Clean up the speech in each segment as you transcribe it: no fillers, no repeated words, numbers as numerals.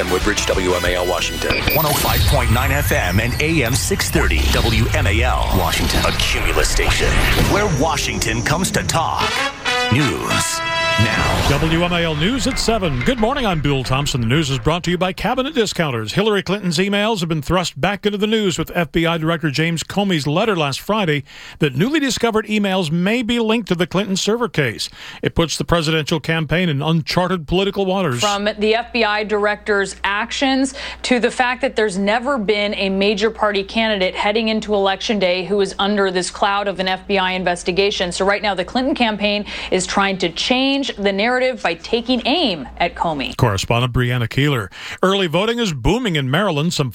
FM Woodbridge, WMAL, Washington. 105.9 FM and AM 630, WMAL, Washington. A Cumulus station where Washington comes to talk. News now. WMAL News at 7. Good morning, I'm Bill Thompson. The news is brought to you by Cabinet Discounters. Hillary Clinton's emails have been thrust back into the news with FBI Director James Comey's letter last Friday that newly discovered emails may be linked to the Clinton server case. It puts the presidential campaign in uncharted political waters. From the FBI director's actions to the fact that there's never been a major party candidate heading into Election Day who is under this cloud of an FBI investigation. So right now the Clinton campaign is trying to change the narrative by taking aim at Comey. Correspondent Brianna Keeler. Early voting is booming in Maryland. Some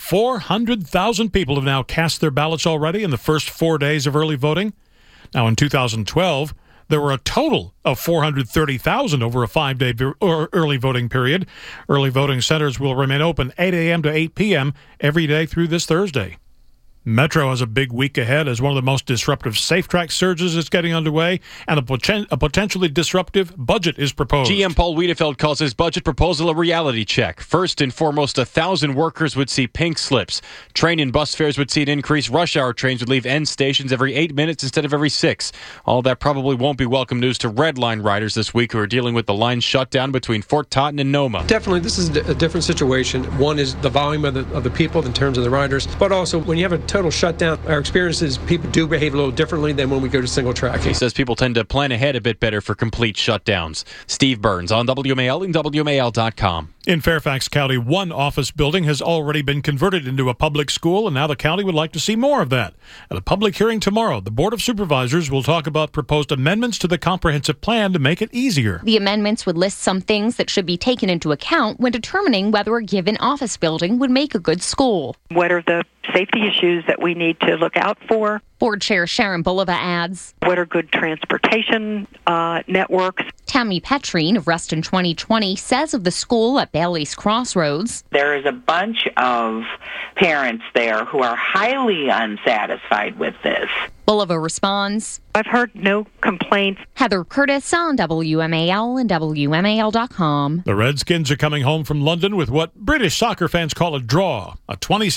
400,000 people have now cast their ballots already in the first 4 days of early voting. Now, in 2012, there were a total of 430,000 over a 5-day early voting period. Early voting centers will remain open 8 a.m. to 8 p.m. every day through this Thursday. Metro has a big week ahead as one of the most disruptive safe track surges is getting underway, and a potentially disruptive budget is proposed. GM Paul Wiedefeld calls his budget proposal a reality check. First and foremost, 1,000 workers would see pink slips. Train and bus fares would see an increase. Rush hour trains would leave end stations every 8 minutes instead of every 6. All that probably won't be welcome news to Red Line riders this week who are dealing with the line shutdown between Fort Totten and Noma. Definitely, this is a different situation. One is the volume of the people in terms of the riders, but also when you have a total shutdown, our experience is people do behave a little differently than when we go to single track. He says people tend to plan ahead a bit better for complete shutdowns. Steve Burns on WMAL and WMAL.com. In Fairfax County, one office building has already been converted into a public school, and now the county would like to see more of that. At a public hearing tomorrow, the Board of Supervisors will talk about proposed amendments to the comprehensive plan to make it easier. The amendments would list some things that should be taken into account when determining whether a given office building would make a good school. What are the safety issues that we need to look out for? Board Chair Sharon Bulova adds, what are good transportation networks? Tammy Petrine of Reston 2020 says of the school at Bailey's Crossroads, there is a bunch of parents there who are highly unsatisfied with this. Bulova responds, I've heard no complaints. Heather Curtis on WMAL and WMAL.com. The Redskins are coming home from London with what British soccer fans call a draw. A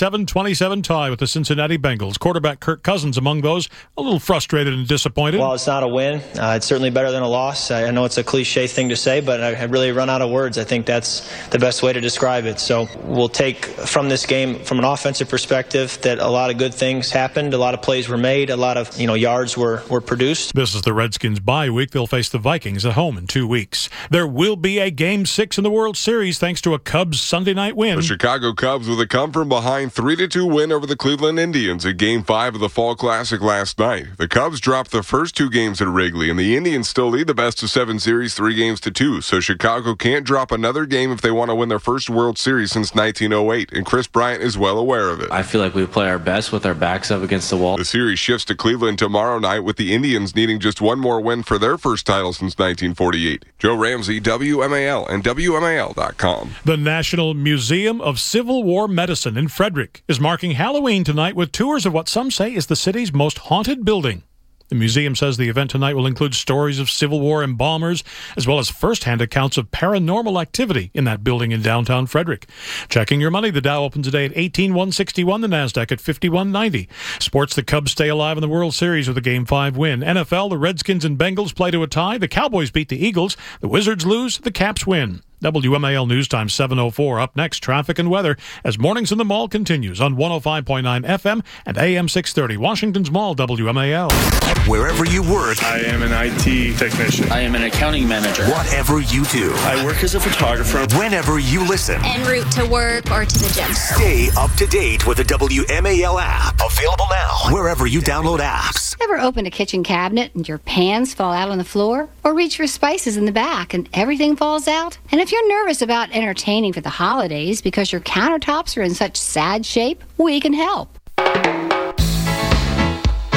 27-27 tie with the Cincinnati Bengals. Quarterback Kirk Cousins among those, a little frustrated and disappointed. Well, it's not a win. It's certainly better than a loss. I know it's a cliche thing to say, but I really run out of words. I think that's the best way to describe it. So we'll take from this game, from an offensive perspective, that a lot of good things happened. A lot of plays were made. A lot of yards were produced. This is the Redskins bye week. They'll face the Vikings at home in 2 weeks. There will be a Game 6 in the World Series thanks to a Cubs Sunday night win. The Chicago Cubs with a come-from-behind 3-2 win over the Cleveland Indians at Game 5 of the Fall Classic last night. The Cubs dropped the first 2 games at Wrigley, and the Indians still lead the best-of-7 series 3-2, so Chicago can't drop another game if they want to win their first World Series since 1908, and Chris Bryant is well aware of it. I feel like we play our best with our backs up against the wall. The series shifts to Cleveland tomorrow night with the Indians needing just one more win for their first title since 1948. Joe Ramsey, WMAL and WMAL.com. The National Museum of Civil War Medicine in Frederick is marking Halloween tonight with tours of what some say is the city's most haunted building. The museum says the event tonight will include stories of Civil War embalmers, as well as first-hand accounts of paranormal activity in that building in downtown Frederick. Checking your money, the Dow opens today at 18,161, the Nasdaq at 5190. Sports, the Cubs stay alive in the World Series with a Game 5 win. NFL, the Redskins and Bengals play to a tie. The Cowboys beat the Eagles. The Wizards lose. The Caps win. WMAL News Time 7:04. Up next, traffic and weather as Mornings in the Mall continues on 105.9 FM and AM 630. Washington's Mall, WMAL. Wherever you work, I am an IT technician. I am an accounting manager. Whatever you do, I work as a photographer. Whenever you listen, en route to work or to the gym. Stay up to date with the WMAL app. Available now wherever you download apps. Ever open a kitchen cabinet and your pans fall out on the floor? Or reach for spices in the back and everything falls out? And if you're nervous about entertaining for the holidays because your countertops are in such sad shape, we can help. Why,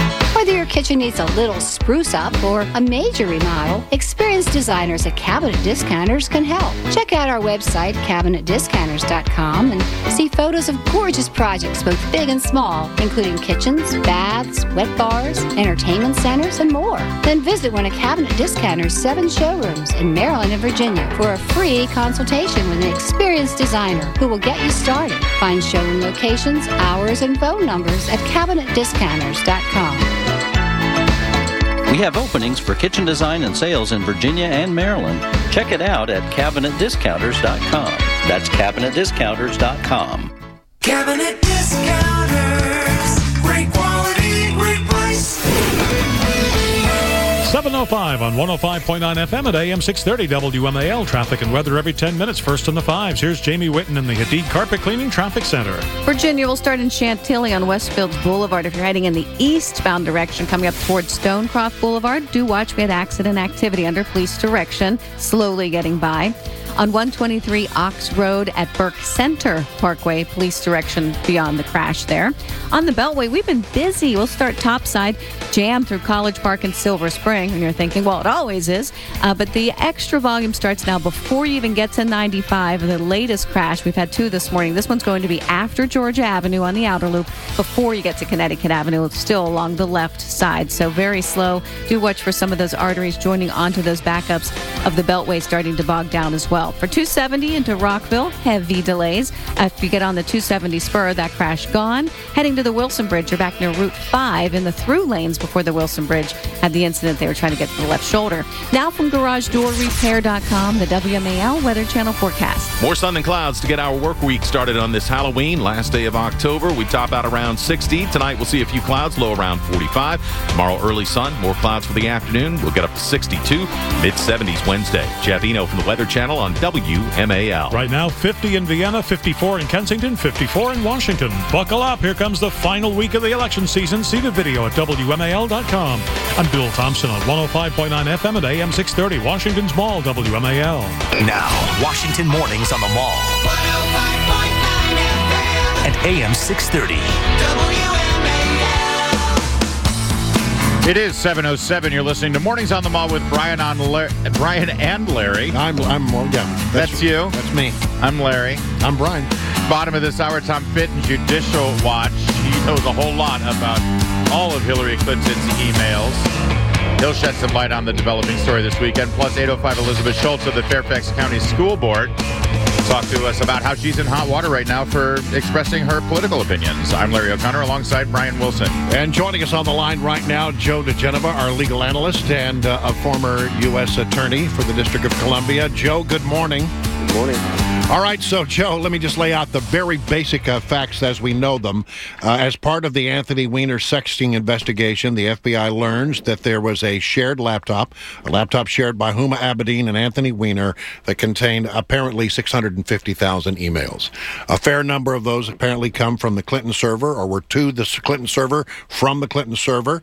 Whether your kitchen needs a little spruce up or a major remodel, experienced designers at Cabinet Discounters can help. Check out our website, CabinetDiscounters.com, and see photos of gorgeous projects, both big and small, including kitchens, baths, wet bars, entertainment centers, and more. Then visit one of Cabinet Discounters' 7 showrooms in Maryland and Virginia for a free consultation with an experienced designer who will get you started. Find showroom locations, hours, and phone numbers at CabinetDiscounters.com. We have openings for kitchen design and sales in Virginia and Maryland. Check it out at CabinetDiscounters.com. That's CabinetDiscounters.com. Cabinet Discounters. Great quality, great price. 7:05 on 105.9 FM at AM 630 WMAL. Traffic and weather every 10 minutes. First on the 5s. Here's Jamie Whitten in the Hadid Carpet Cleaning Traffic Center. Virginia will start in Chantilly on Westfields Boulevard. If you're heading in the eastbound direction, coming up towards Stonecroft Boulevard, do watch. We had accident activity under police direction. Slowly getting by. On 123 Ox Road at Burke Center Parkway, police direction beyond the crash there. On the Beltway, we've been busy. We'll start topside, jam through College Park and Silver Spring. And you're thinking, well, it always is. But the extra volume starts now before you even get to 95. The latest crash, we've had 2 this morning. This one's going to be after Georgia Avenue on the outer loop before you get to Connecticut Avenue. It's still along the left side, so very slow. Do watch for some of those arteries joining onto those backups of the Beltway starting to bog down as well. For 270 into Rockville, heavy delays. If you get on the 270 spur, that crash gone. Heading to the Wilson Bridge, you're back near Route 5 in the through lanes before the Wilson Bridge had the incident. They were trying to get to the left shoulder. Now from GarageDoorRepair.com, the WMAL Weather Channel forecast. More sun and clouds to get our work week started on this Halloween, last day of October. We top out around 60. Tonight we'll see a few clouds, low around 45. Tomorrow early sun, more clouds for the afternoon. We'll get up to 62. Mid-70s Wednesday. Jeff Eno from the Weather Channel on WMAL. Right now, 50 in Vienna, 54 in Kensington, 54 in Washington. Buckle up. Here comes the final week of the election season. See the video at WMAL.com. I'm Bill Thompson on 105.9 FM at AM 630, Washington's Mall, WMAL. Now, Washington Mornings on the Mall. 105.9 FM. At AM 630. It is 7:07. You're listening to Mornings on the Mall with Brian and Larry. That's you. That's me. I'm Larry. I'm Brian. Bottom of this hour, Tom Fitton, Judicial Watch. He knows a whole lot about all of Hillary Clinton's emails. He'll shed some light on the developing story this weekend. Plus, 8:05 Elizabeth Schultz of the Fairfax County School Board talk to us about how she's in hot water right now for expressing her political opinions. I'm Larry O'Connor alongside Brian Wilson. And joining us on the line right now, Joe DeGenova, our legal analyst and a former U.S. attorney for the District of Columbia. Joe, good morning. Good morning. All right, so, Joe, let me just lay out the very basic facts as we know them. As part of the Anthony Weiner sexting investigation, the FBI learns that there was a shared laptop, a laptop shared by Huma Abedin and Anthony Weiner that contained apparently 650,000 emails. A fair number of those apparently come from the Clinton server or were to the Clinton server from the Clinton server.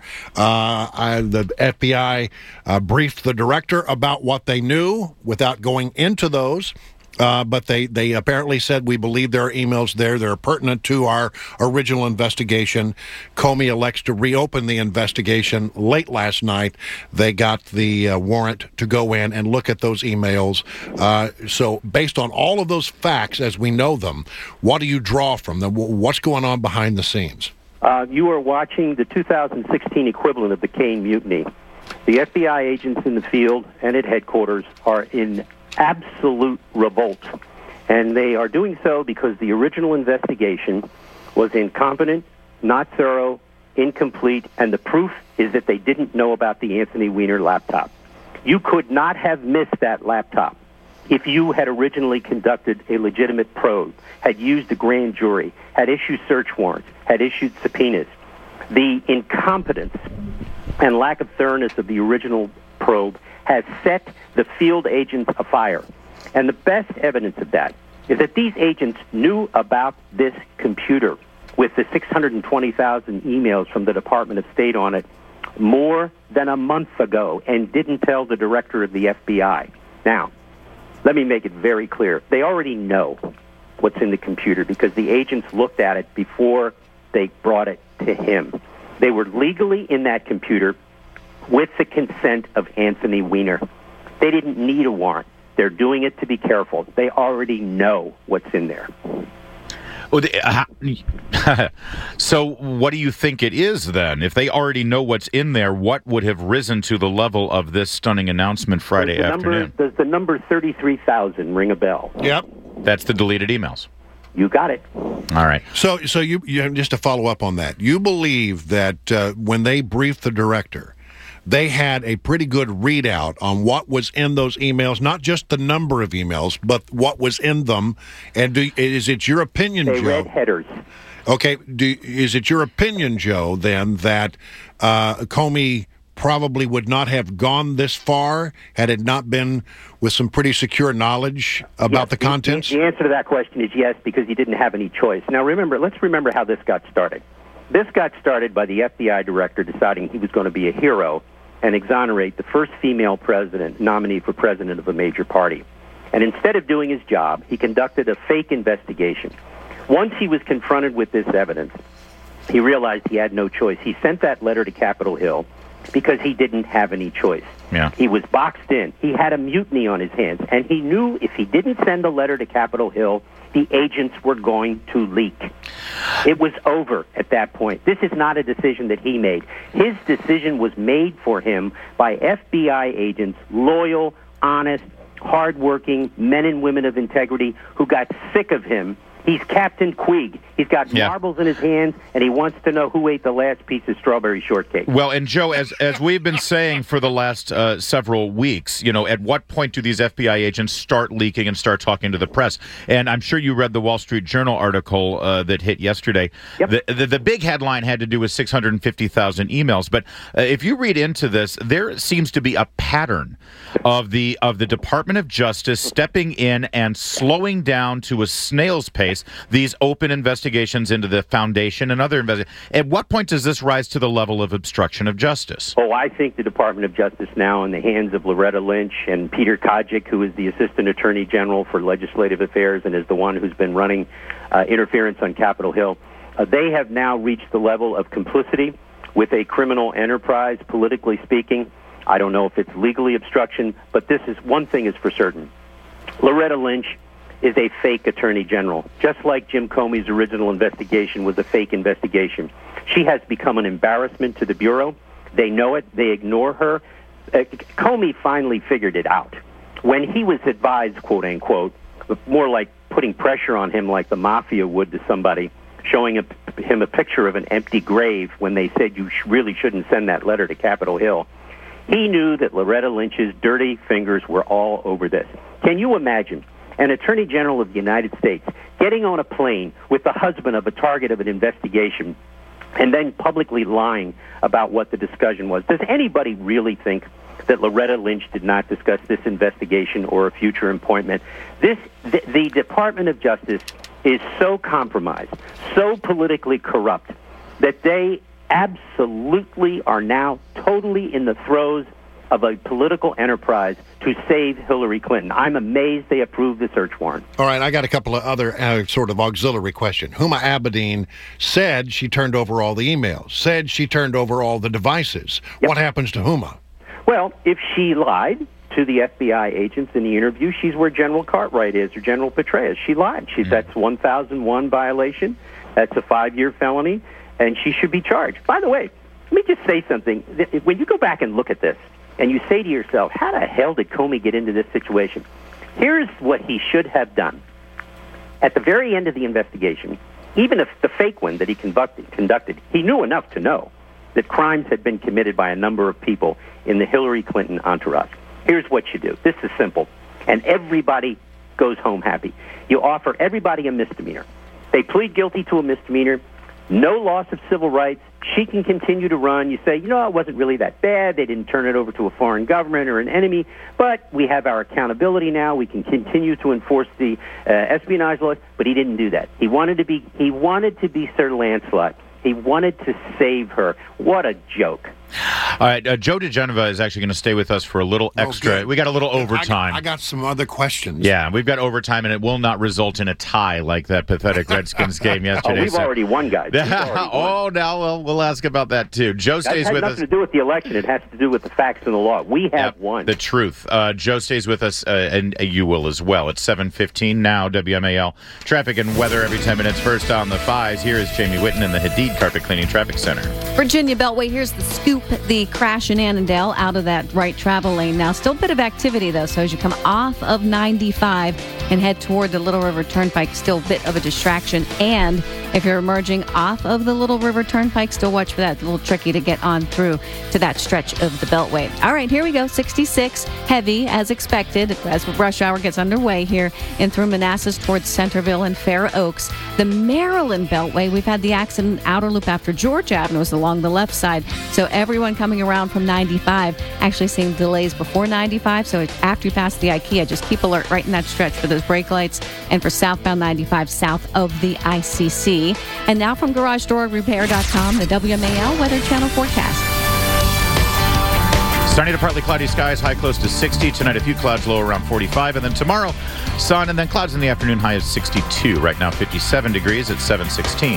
The FBI briefed the director about what they knew without going into those. But they apparently said, we believe there are emails there that are pertinent to our original investigation. Comey elects to reopen the investigation late last night. They got the warrant to go in and look at those emails. So based on all of those facts as we know them, what do you draw from them? What's going on behind the scenes? You are watching the 2016 equivalent of the Caine Mutiny. The FBI agents in the field and at headquarters are in absolute revolt, and they are doing so because the original investigation was incompetent, not thorough, incomplete, and the proof is that they didn't know about the Anthony Weiner laptop. You could not have missed that laptop if you had originally conducted a legitimate probe, had used a grand jury, had issued search warrants, had issued subpoenas. The incompetence and lack of thoroughness of the original probe has set the field agents afire. And the best evidence of that is that these agents knew about this computer with the 620,000 emails from the Department of State on it more than a month ago and didn't tell the director of the FBI. Now, let me make it very clear. They already know what's in the computer because the agents looked at it before they brought it to him. They were legally in that computer with the consent of Anthony Weiner. They didn't need a warrant. They're doing it to be careful. They already know what's in there. So what do you think it is then? If they already know what's in there, what would have risen to the level of this stunning announcement Friday afternoon? Does the number 33,000 ring a bell? Yep. That's the deleted emails. You got it. All right. So you just to follow up on that, you believe that when they briefed the director, they had a pretty good readout on what was in those emails, not just the number of emails, but what was in them. And is it your opinion, They Joe? read headers. Okay. Is it your opinion, Joe, then, that Comey probably would not have gone this far had it not been with some pretty secure knowledge about the contents? The answer to that question is yes, because he didn't have any choice. Now, let's remember how this got started. This got started by the FBI director deciding he was going to be a hero and exonerate the first female president nominee for president of a major party. And instead of doing his job, he conducted a fake investigation. Once he was confronted with this evidence, he realized he had no choice. He sent that letter to Capitol Hill because he didn't have any choice. Yeah. He was boxed in. He had a mutiny on his hands, and he knew if he didn't send a letter to Capitol Hill, the agents were going to leak. It was over at that point. This is not a decision that he made. His decision was made for him by FBI agents, loyal, honest, hardworking men and women of integrity who got sick of him. He's Captain Queeg. He's got marbles in his hands, and he wants to know who ate the last piece of strawberry shortcake. Well, and Joe, as we've been saying for the last several weeks, at what point do these FBI agents start leaking and start talking to the press? And I'm sure you read the Wall Street Journal article that hit yesterday. Yep. The big headline had to do with 650,000 emails. But if you read into this, there seems to be a pattern of the Department of Justice stepping in and slowing down to a snail's pace these open investigations into the foundation and other investigations. At what point does this rise to the level of obstruction of justice? Oh, I think the Department of Justice now in the hands of Loretta Lynch and Peter Kojic, who is the Assistant Attorney General for Legislative Affairs and is the one who's been running interference on Capitol Hill, they have now reached the level of complicity with a criminal enterprise, politically speaking. I don't know if it's legally obstruction, but one thing is for certain. Loretta Lynch is a fake attorney general, just like Jim Comey's original investigation was a fake investigation. She has become an embarrassment to the Bureau. They know it. They ignore her. Comey finally figured it out. When he was advised, quote unquote, more like putting pressure on him like the mafia would to somebody, showing him a picture of an empty grave when they said you really shouldn't send that letter to Capitol Hill, he knew that Loretta Lynch's dirty fingers were all over this. Can you imagine an Attorney General of the United States getting on a plane with the husband of a target of an investigation and then publicly lying about what the discussion was? Does anybody really think that Loretta Lynch did not discuss this investigation or a future appointment? The Department of Justice is so compromised, so politically corrupt, that they absolutely are now totally in the throes of a political enterprise to save Hillary Clinton. I'm amazed they approved the search warrant. All right, I got a couple of other sort of auxiliary questions. Huma Abedin said she turned over all the emails, said she turned over all the devices. Yep. What happens to Huma? Well, if she lied to the FBI agents in the interview, she's where General Cartwright is, or General Petraeus. She lied. That's 1001 violation. That's a 5-year felony, and she should be charged. By the way, let me just say something. When you go back and look at this, and you say to yourself, how the hell did Comey get into this situation? Here's what he should have done. At the very end of the investigation, even if the fake one that he conducted, he knew enough to know that crimes had been committed by a number of people in the Hillary Clinton entourage. Here's what you do. This is simple, and everybody goes home happy. You offer everybody a misdemeanor. They plead guilty to a misdemeanor, no loss of civil rights. She can continue to run. You say, it wasn't really that bad. They didn't turn it over to a foreign government or an enemy, but we have our accountability now. We can continue to enforce the espionage laws, but he didn't do that. He wanted to be Sir Lancelot. He wanted to save her. What a joke. All right, Joe DeGenova is actually going to stay with us for a little extra. Okay. We got a little overtime. I got some other questions. Yeah, we've got overtime, and it will not result in a tie like that pathetic Redskins game yesterday. We've already won, guys. Oh, now we'll ask about that, too. Joe stays with us. It has nothing to do with the election. It has to do with the facts and the law. We have won. The truth. Joe stays with us, and you will as well. It's 7:15 now, WMAL. Traffic and weather every 10 minutes. First on the 5s, here is Jamie Whitten in the Hadid Carpet Cleaning Traffic Center. Virginia Beltway, here's the scoop. The crash in Annandale out of that right travel lane. Now, still a bit of activity, though, so as you come off of 95 and head toward the Little River Turnpike, still a bit of a distraction. And if you're emerging off of the Little River Turnpike, still watch for that. A little tricky to get on through to that stretch of the Beltway. All right, here we go. 66, heavy as expected as rush hour gets underway here in through Manassas towards Centerville and Fair Oaks. The Maryland Beltway, we've had the accident outer loop after George Avenue is along the left side. So everyone coming around from 95 actually seeing delays before 95. So after you pass the IKEA, just keep alert right in that stretch for those brake lights and for southbound 95 south of the ICC. And now from GarageDoorRepair.com, the WMAL Weather Channel forecast. Sunny to partly cloudy skies, high close to 60. Tonight, a few clouds, low around 45. And then tomorrow, sun and then clouds in the afternoon, high of 62. Right now, 57 degrees at 7:16.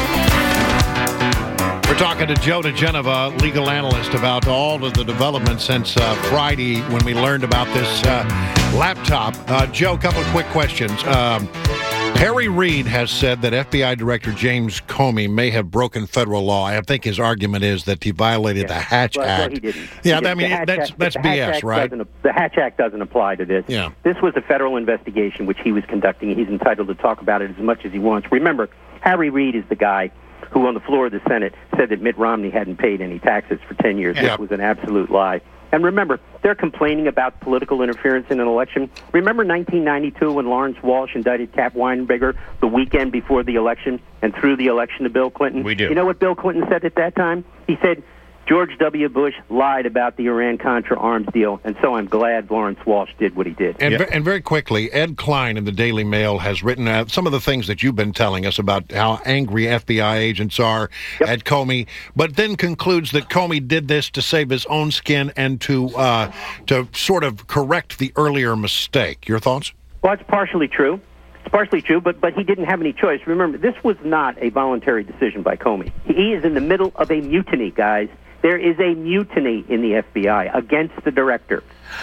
We're talking to Joe DeGenova, legal analyst, about all of the developments since Friday when we learned about this laptop. Joe, a couple of quick questions. Harry Reid has said that FBI Director James Comey may have broken federal law. I think his argument is that he violated the Hatch Act. Well, he didn't. Yeah, He I mean, didn't. that's BS, right? The Hatch Act doesn't apply to this. Yeah. This was a federal investigation which he was conducting. He's entitled to talk about it as much as he wants. Remember, Harry Reid is the guy who on the floor of the Senate said that Mitt Romney hadn't paid any taxes for 10 years. Yeah. This was an absolute lie. And remember, they're complaining about political interference in an election. Remember 1992 when Lawrence Walsh indicted Cap Weinberger the weekend before the election and threw the election to Bill Clinton? We do. You know what Bill Clinton said at that time? He said, George W. Bush lied about the Iran-Contra arms deal, and so I'm glad Lawrence Walsh did what he did. And very quickly, Ed Klein in the Daily Mail has written some of the things that you've been telling us about how angry FBI agents are at Comey, but then concludes that Comey did this to save his own skin and to sort of correct the earlier mistake. Your thoughts? Well, it's partially true. It's partially true, but he didn't have any choice. Remember, this was not a voluntary decision by Comey. He is in the middle of a mutiny, guys. There is a mutiny in the FBI against the director.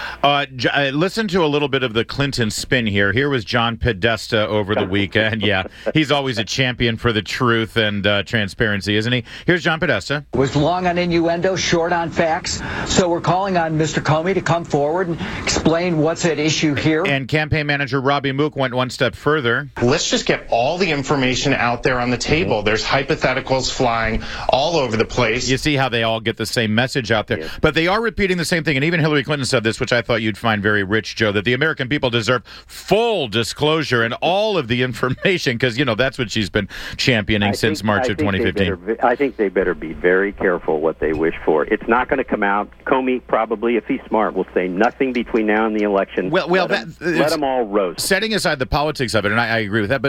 Listen to a little bit of the Clinton spin here. Here was John Podesta over the weekend. Yeah, he's always a champion for the truth and transparency, isn't he? Here's John Podesta. Was long on innuendo, short on facts. So we're calling on Mr. Comey to come forward and explain what's at issue here. And campaign manager Robbie Mook went one step further. Let's just get all the information out there on the table. There's hypotheticals flying all over the place. You see how they all get the same message out there. Yes. But they are repeating the same thing. And even Hillary Clinton said this, which I thought you'd find very rich, Joe, that the American people deserve full disclosure and all of the information because, that's what she's been championing since March of 2015. I think they better be very careful what they wish for. It's not going to come out. Comey probably, if he's smart, will say nothing between now and the election. Let them all roast. Setting aside the politics of it, and I agree with that,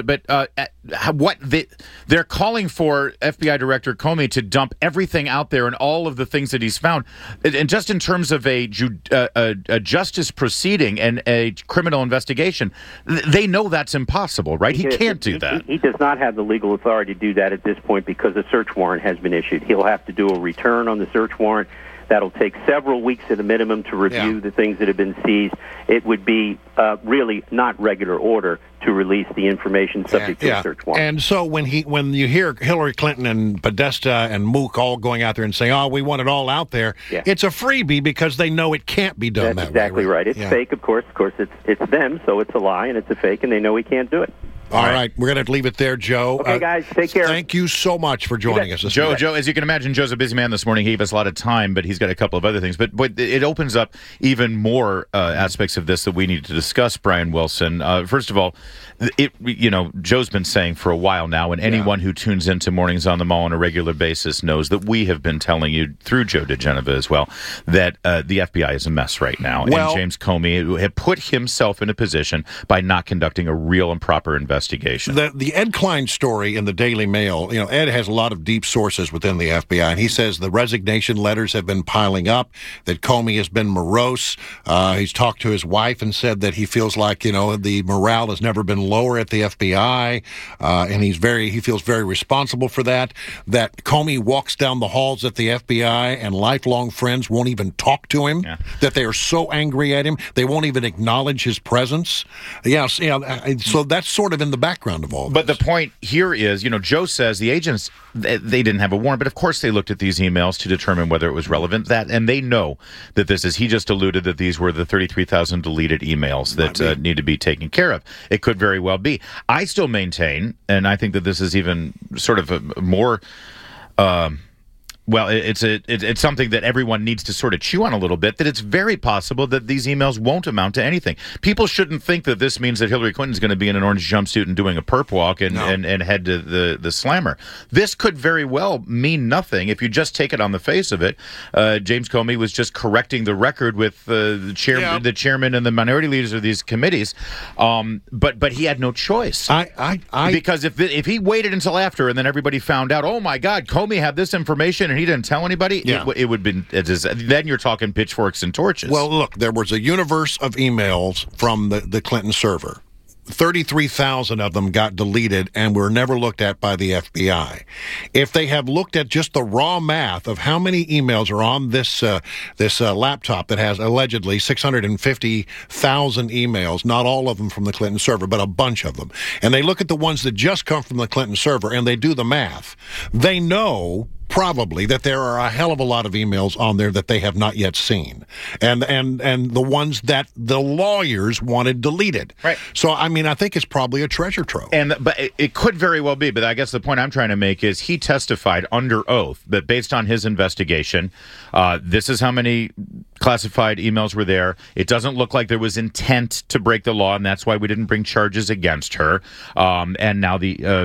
but they're calling for FBI Director Comey to dump everything out there and all of the things that he's found. And just in terms of a justice proceeding and a criminal investigation, they know that's impossible, right? He can't do that. He does not have the legal authority to do that at this point because a search warrant has been issued. He'll have to do a return on the search warrant. That'll take several weeks at a minimum to review the things that have been seized. It would be really not regular order to release the information subject to a search warrant. And so when you hear Hillary Clinton and Podesta and Mook all going out there and saying, "Oh, we want it all out there," it's a freebie because they know it can't be done. That's exactly right. It's fake, of course. Of course, it's them, so it's a lie and it's a fake, and they know we can't do it. All right, we're going to leave it there, Joe. Okay, guys, take care. Thank you so much for joining us. Joe, as you can imagine, Joe's a busy man this morning. He gave us a lot of time, but he's got a couple of other things. But it opens up even more aspects of this that we need to discuss, Brian Wilson. First of all, Joe's been saying for a while now, and anyone who tunes into Mornings on the Mall on a regular basis knows that we have been telling you through Joe DeGenova as well that the FBI is a mess right now. And James Comey had put himself in a position by not conducting a real and proper investigation investigation. The Ed Klein story in the Daily Mail, Ed has a lot of deep sources within the FBI, and he says the resignation letters have been piling up, that Comey has been morose. He's talked to his wife and said that he feels like, the morale has never been lower at the FBI, and he feels very responsible for that Comey walks down the halls at the FBI and lifelong friends won't even talk to him, that they are so angry at him, they won't even acknowledge his presence. So that's sort of in the background of all this. But the point here is, Joe says the agents, they didn't have a warrant, but of course they looked at these emails to determine whether it was relevant. And they know that he just alluded that these were the 33,000 deleted emails that need to be taken care of. It could very well be. I still maintain, and I think that this is even sort of a more... it's something that everyone needs to sort of chew on a little bit, that it's very possible that these emails won't amount to anything. People shouldn't think that this means that Hillary Clinton's going to be in an orange jumpsuit and doing a perp walk and head to the slammer. This could very well mean nothing if you just take it on the face of it. James Comey was just correcting the record with the chairman and the minority leaders of these committees, but he had no choice. Because if he waited until after and then everybody found out, oh my God, Comey had this information and he didn't tell anybody, it would have been, then you're talking pitchforks and torches. Well, look, there was a universe of emails from the Clinton server. 33,000 of them got deleted and were never looked at by the FBI. If they have looked at just the raw math of how many emails are on this laptop that has allegedly 650,000 emails, not all of them from the Clinton server, but a bunch of them, and they look at the ones that just come from the Clinton server and they do the math, they know probably that there are a hell of a lot of emails on there that they have not yet seen, and the ones that the lawyers wanted deleted. Right. So I think it's probably a treasure trove. But it could very well be. But I guess the point I'm trying to make is he testified under oath that based on his investigation, this is how many classified emails were there. It doesn't look like there was intent to break the law, and that's why we didn't bring charges against her. And now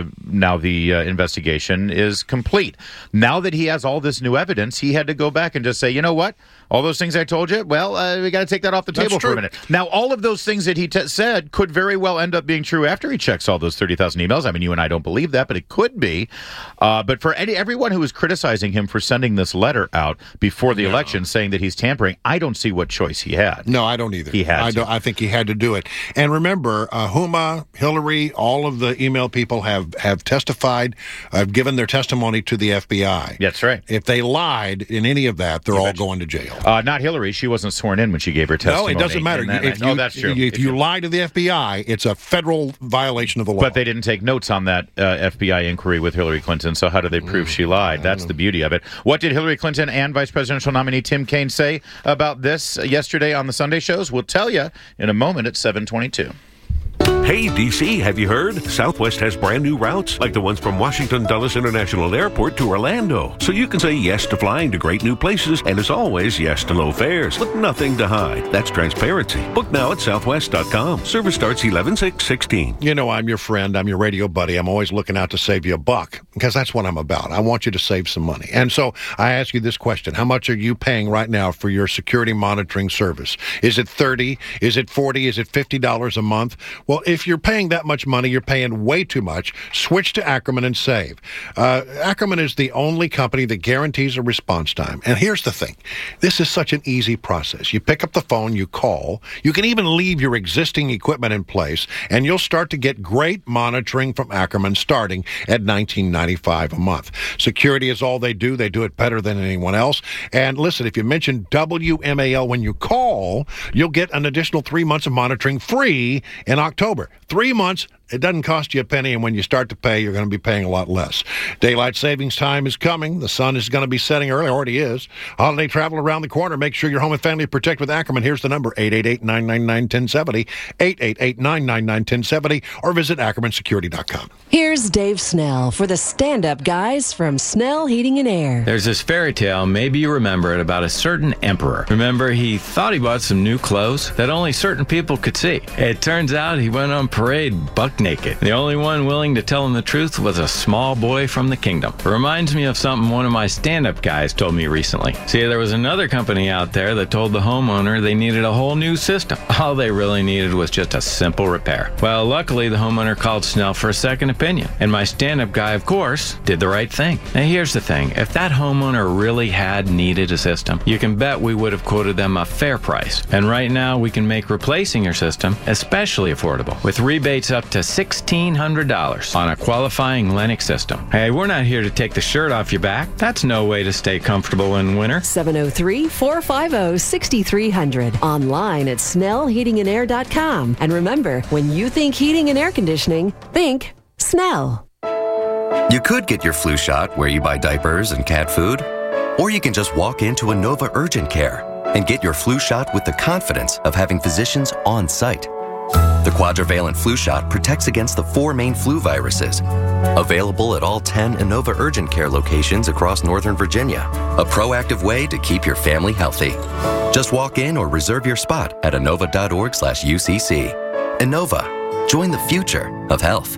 the investigation is complete. Now that he has all this new evidence, he had to go back and just say, you know what? All those things I told you, well, we got to take that off the table for a minute. Now, all of those things that he said could very well end up being true after he checks all those 30,000 emails. I mean, you and I don't believe that, but it could be. But for everyone who was criticizing him for sending this letter out before the election saying that he's tampering, I don't see what choice he had. No, I don't either. He had I think he had to do it. And remember, Huma, Hillary, all of the email people have testified, have given their testimony to the FBI. That's right. If they lied in any of that, they're all going to jail. Not Hillary. She wasn't sworn in when she gave her testimony. No, it doesn't matter. That's true. If you lie to the FBI, it's a federal violation of the law. But they didn't take notes on that FBI inquiry with Hillary Clinton, so how do they prove she lied? That's the beauty of it. What did Hillary Clinton and Vice Presidential nominee Tim Kaine say about this yesterday on the Sunday shows? We'll tell you in a moment at 7:22. Hey, D.C., have you heard? Southwest has brand new routes, like the ones from Washington Dulles International Airport to Orlando. So you can say yes to flying to great new places, and as always, yes to low fares, with nothing to hide. That's transparency. Book now at southwest.com. Service starts 11/6/16. You know, I'm your friend. I'm your radio buddy. I'm always looking out to save you a buck, because that's what I'm about. I want you to save some money. And so I ask you this question. How much are you paying right now for your security monitoring service? Is it $30? Is it $40? Is it $50 a month? Well, if you're paying that much money, you're paying way too much. Switch to Ackerman and save. Ackerman is the only company that guarantees a response time. And here's the thing. This is such an easy process. You pick up the phone, you call. You can even leave your existing equipment in place, and you'll start to get great monitoring from Ackerman starting at $19.95 a month. Security is all they do. They do it better than anyone else. And listen, if you mention WMAL when you call, you'll get an additional 3 months of monitoring free in October. 3 months. It doesn't cost you a penny, and when you start to pay, you're going to be paying a lot less. Daylight savings time is coming. The sun is going to be setting early, already is. Holiday travel around the corner. Make sure your home and family protect with Ackerman. Here's the number, 888-999-1070, 888-999-1070, or visit AckermanSecurity.com. Here's Dave Snell for the stand-up guys from Snell Heating and Air. There's this fairy tale, maybe you remember it, about a certain emperor. Remember, he thought he bought some new clothes that only certain people could see. It turns out he went on parade buck naked. The only one willing to tell him the truth was a small boy from the kingdom. It reminds me of something one of my stand-up guys told me recently. See, there was another company out there that told the homeowner they needed a whole new system. All they really needed was just a simple repair. Well, luckily, the homeowner called Snell for a second opinion. And my stand-up guy, of course, did the right thing. Now, here's the thing. If that homeowner really had needed a system, you can bet we would have quoted them a fair price. And right now, we can make replacing your system especially affordable with rebates up to $1,600 on a qualifying Lennox system. Hey, we're not here to take the shirt off your back. That's no way to stay comfortable in winter. 703-450-6300. Online at snellheatingandair.com. And remember, when you think heating and air conditioning, think Snell. You could get your flu shot where you buy diapers and cat food, or you can just walk into a Nova Urgent Care and get your flu shot with the confidence of having physicians on site. The quadrivalent flu shot protects against the 4 main flu viruses. Available at all 10 Inova Urgent Care locations across Northern Virginia. A proactive way to keep your family healthy. Just walk in or reserve your spot at inova.org/UCC. Inova. Join the future of health.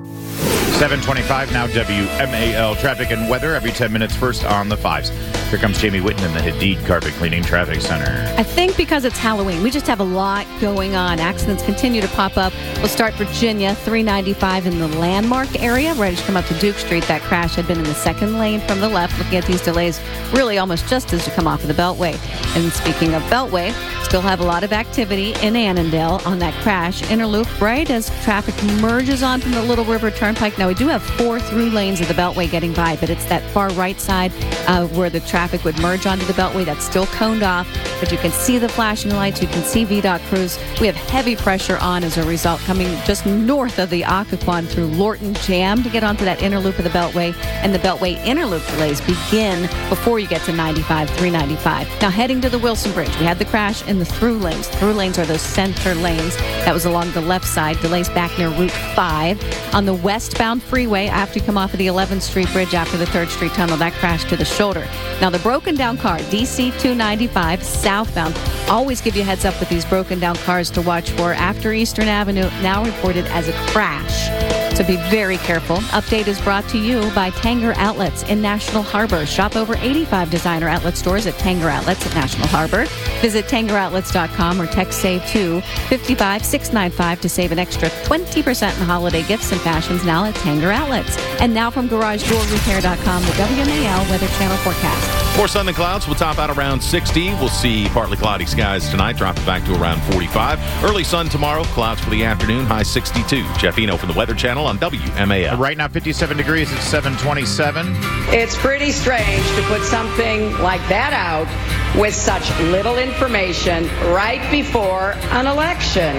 7:25 now, WMAL traffic and weather every 10 minutes first on the 5s. Here comes Jamie Whitten in the Hadid Carpet Cleaning Traffic Center. I think because it's Halloween, we just have a lot going on. Accidents continue to pop up. We'll start Virginia, 395 in the Landmark area, right as you come up to Duke Street. That crash had been in the second lane from the left. Looking at these delays, really almost just as you come off of the Beltway. And speaking of Beltway, still have a lot of activity in Annandale on that crash. Inner loop, right as traffic merges on from the Little River Turnpike. Now, we do have 4 through lanes of the Beltway getting by, but it's that far right side where the traffic would merge onto the Beltway. That's still coned off, but you can see the flashing lights. You can see VDOT crews. We have heavy pressure on as a result coming just north of the Occoquan through Lorton Jam to get onto that inner loop of the Beltway, and the Beltway inner loop delays begin before you get to 95, 395. Now, heading to the Wilson Bridge, we had the crash in the through lanes. Through lanes are those center lanes. That was along the left side. Delays back near Route 5. On the westbound freeway, after you come off of the 11th Street Bridge after the 3rd Street Tunnel, that crash to the shoulder. Now, the broken down car, DC 295 southbound. Always give you a heads up with these broken down cars to watch for. After Eastern Avenue, now reported as a crash. So be very careful. Update is brought to you by Tanger Outlets in National Harbor. Shop over 85 designer outlet stores at Tanger Outlets at National Harbor. Visit TangerOutlets.com or text SAVE to 55695 to save an extra 20% in holiday gifts and fashions now at Tanger Outlets. And now from GarageDoorRepair.com, the WMAL Weather Channel forecast. More sun than clouds. We'll top out around 60. We'll see partly cloudy skies tonight, dropping back to around 45. Early sun tomorrow, clouds for the afternoon, high 62. Jeff Eno from the Weather Channel on WMAL. Right now, 57 degrees at 7:27. It's pretty strange to put something like that out with such little information right before an election.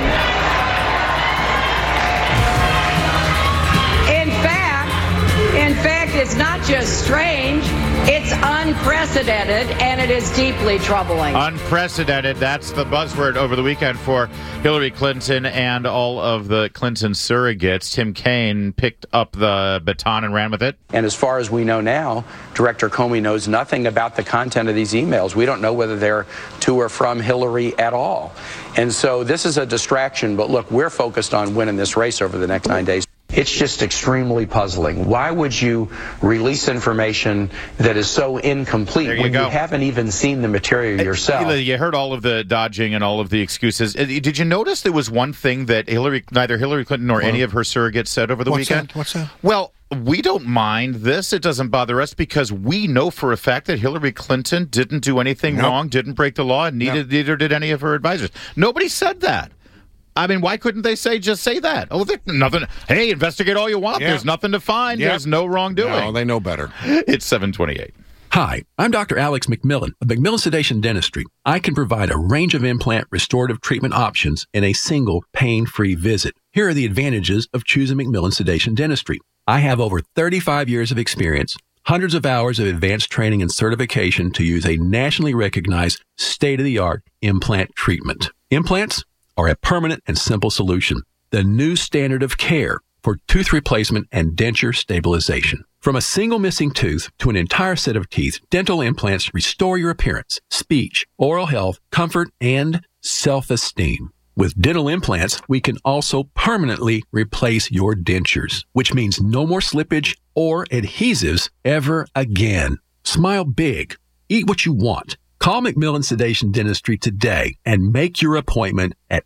In fact, it's not just strange, it's unprecedented, and it is deeply troubling. Unprecedented, that's the buzzword over the weekend for Hillary Clinton and all of the Clinton surrogates. Tim Kaine picked up the baton and ran with it. And as far as we know now, Director Comey knows nothing about the content of these emails. We don't know whether they're to or from Hillary at all. And so this is a distraction, but look, we're focused on winning this race over the next 9 days. It's just extremely puzzling. Why would you release information that is so incomplete when you haven't even seen the material yourself? You heard all of the dodging and all of the excuses. Did you notice there was one thing that neither Hillary Clinton nor any of her surrogates said over the weekend? What's that? Well, we don't mind this. It doesn't bother us because we know for a fact that Hillary Clinton didn't do anything wrong, didn't break the law, and neither did any of her advisors. Nobody said that. I mean, why couldn't they just say that? Oh, nothing. Hey, investigate all you want. Yeah. There's nothing to find. Yeah. There's no wrongdoing. No, they know better. It's 7:28. Hi, I'm Dr. Alex McMillan of McMillan Sedation Dentistry. I can provide a range of implant restorative treatment options in a single pain-free visit. Here are the advantages of choosing McMillan Sedation Dentistry. I have over 35 years of experience, hundreds of hours of advanced training and certification to use a nationally recognized state-of-the-art implant treatment. Implants are a permanent and simple solution, the new standard of care for tooth replacement and denture stabilization. From a single missing tooth to an entire set of teeth, dental implants restore your appearance, speech, oral health, comfort, and self-esteem. With dental implants, we can also permanently replace your dentures, which means no more slippage or adhesives ever again. Smile big. Eat what you want. Call Macmillan Sedation Dentistry today and make your appointment at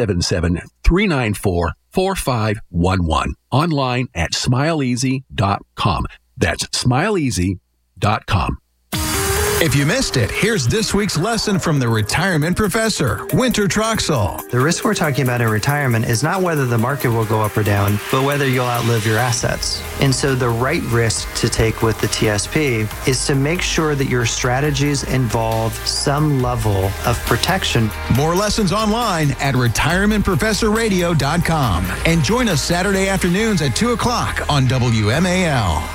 877-394-4511. Online at smileeasy.com. That's smileeasy.com. If you missed it, here's this week's lesson from the retirement professor, Winter Troxel. The risk we're talking about in retirement is not whether the market will go up or down, but whether you'll outlive your assets. And so the right risk to take with the TSP is to make sure that your strategies involve some level of protection. More lessons online at retirementprofessorradio.com. And join us Saturday afternoons at 2 o'clock on WMAL.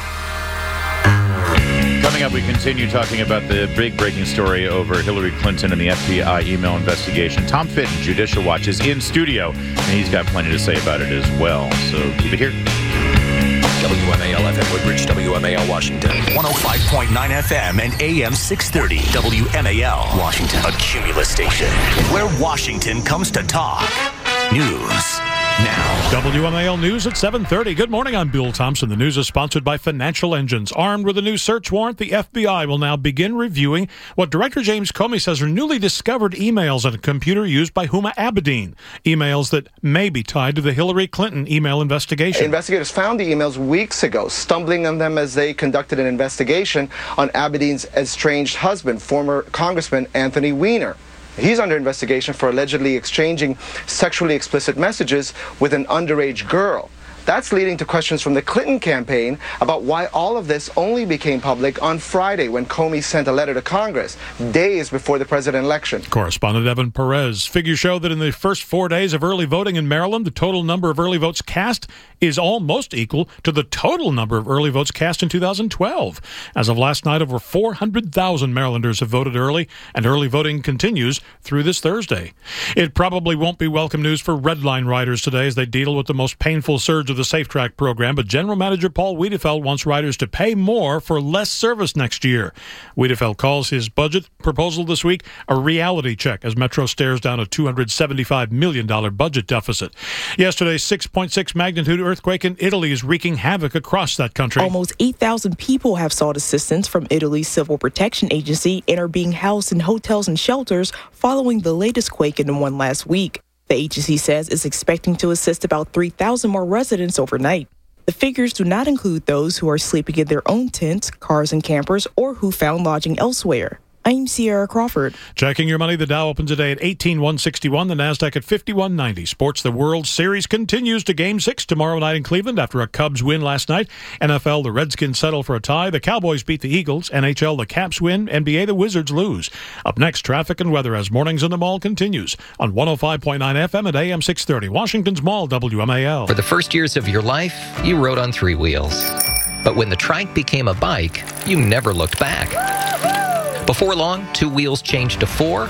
Coming up, we continue talking about the big breaking story over Hillary Clinton and the FBI email investigation. Tom Fitton, Judicial Watch, is in studio, and he's got plenty to say about it as well. So keep it here. WMAL FM Woodbridge, WMAL Washington. 105.9 FM and AM 630. WMAL Washington. A Cumulus station where Washington comes to talk. News now. WMAL News at 7:30. Good morning, I'm Bill Thompson. The news is sponsored by Financial Engines. Armed with a new search warrant, the FBI will now begin reviewing what Director James Comey says are newly discovered emails on a computer used by Huma Abedin. Emails that may be tied to the Hillary Clinton email investigation. Investigators found the emails weeks ago, stumbling on them as they conducted an investigation on Abedin's estranged husband, former Congressman Anthony Weiner. He's under investigation for allegedly exchanging sexually explicit messages with an underage girl. That's leading to questions from the Clinton campaign about why all of this only became public on Friday when Comey sent a letter to Congress, days before the presidential election. Correspondent Evan Perez. Figures show that in the first 4 days of early voting in Maryland, the total number of early votes cast is almost equal to the total number of early votes cast in 2012. As of last night, over 400,000 Marylanders have voted early, and early voting continues through this Thursday. It probably won't be welcome news for Red Line riders today as they deal with the most painful surge of the Safe Track program, but General Manager Paul Wiedefeld wants riders to pay more for less service next year. Wiedefeld calls his budget proposal this week a reality check as Metro stares down a $275 million budget deficit. Yesterday's 6.6 magnitude earthquake in Italy is wreaking havoc across that country. Almost 8,000 people have sought assistance from Italy's Civil Protection Agency and are being housed in hotels and shelters following the latest quake in the one last week. The agency says it's expecting to assist about 3,000 more residents overnight. The figures do not include those who are sleeping in their own tents, cars and campers, or who found lodging elsewhere. I'm Sierra Crawford. Checking your money, the Dow opens today at 18,161, the NASDAQ at 5190. Sports, the World Series continues to Game 6 tomorrow night in Cleveland after a Cubs win last night. NFL, the Redskins settle for a tie. The Cowboys beat the Eagles. NHL, the Caps win. NBA, the Wizards lose. Up next, traffic and weather as Mornings in the Mall continues on 105.9 FM at AM 630. Washington's Mall, WMAL. For the first years of your life, you rode on three wheels. But when the trike became a bike, you never looked back. Before long, two wheels changed to four,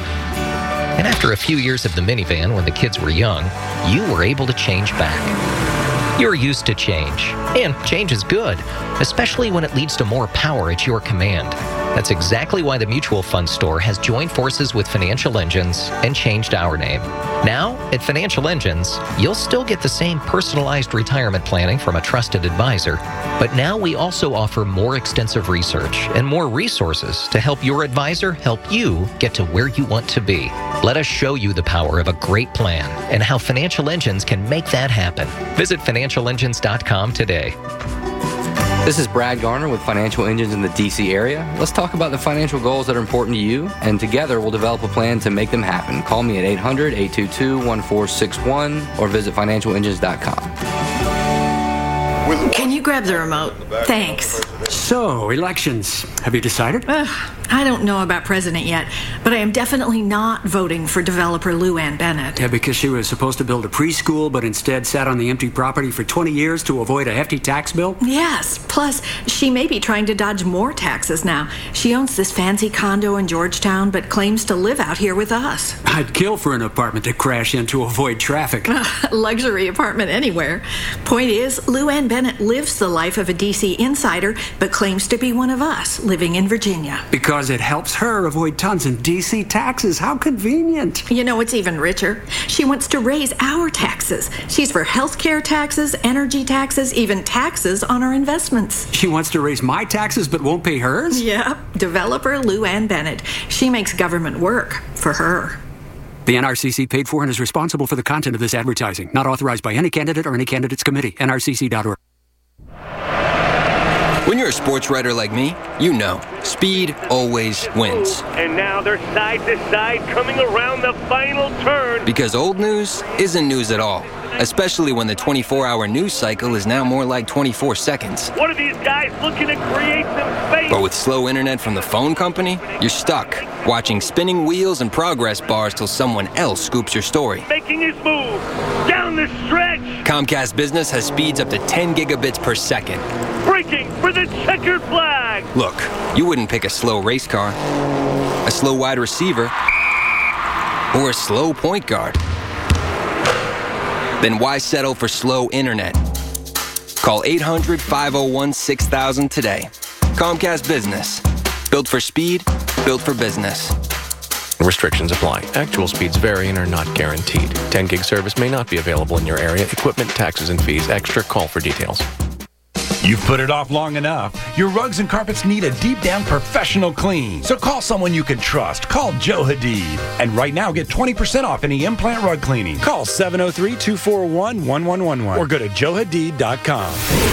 and after a few years of the minivan when the kids were young, you were able to change back. You're used to change, and change is good, especially when it leads to more power at your command. That's exactly why the Mutual Fund Store has joined forces with Financial Engines and changed our name. Now, at Financial Engines, you'll still get the same personalized retirement planning from a trusted advisor, but now we also offer more extensive research and more resources to help your advisor help you get to where you want to be. Let us show you the power of a great plan and how Financial Engines can make that happen. Visit financialengines.com today. This is Brad Garner with Financial Engines in the D.C. area. Let's talk about the financial goals that are important to you, and together we'll develop a plan to make them happen. Call me at 800-822-1461 or visit financialengines.com. Can you grab the remote? Thanks. So, elections. Have you decided? I don't know about president yet, but I am definitely not voting for developer Lou Ann Bennett. Yeah, because she was supposed to build a preschool, but instead sat on the empty property for 20 years to avoid a hefty tax bill? Yes. Plus, she may be trying to dodge more taxes now. She owns this fancy condo in Georgetown, but claims to live out here with us. I'd kill for an apartment to crash in to avoid traffic. Luxury apartment anywhere. Point is, Lou Ann Bennett lives the life of a D.C. insider, but claims to be one of us living in Virginia. Because because it helps her avoid tons in D.C. taxes. How convenient. You know, it's even richer. She wants to raise our taxes. She's for health care taxes, energy taxes, even taxes on our investments. She wants to raise my taxes but won't pay hers? Yep. Developer Lou Ann Bennett. She makes government work for her. The NRCC paid for and is responsible for the content of this advertising. Not authorized by any candidate or any candidates committee. NRCC.org. When you're a sports writer like me, you know, speed always wins. And now they're side to side coming around the final turn. Because old news isn't news at all. Especially when the 24-hour news cycle is now more like 24 seconds. What are these guys looking to create some space? But with slow internet from the phone company, you're stuck, watching spinning wheels and progress bars till someone else scoops your story. Making his move down the stretch. Comcast Business has speeds up to 10 gigabits per second. Breaking for the checkered flag. Look, you wouldn't pick a slow race car, a slow wide receiver, or a slow point guard. Then why settle for slow internet? Call 800-501-6000 today. Comcast Business. Built for speed, built for business. Restrictions apply. Actual speeds vary and are not guaranteed. 10 gig service may not be available in your area. Equipment, taxes, and fees extra. Call for details. You've put it off long enough. Your rugs and carpets need a deep-down professional clean. So call someone you can trust. Call Joe Hadid. And right now, get 20% off any implant rug cleaning. Call 703-241-1111 or go to joehadid.com.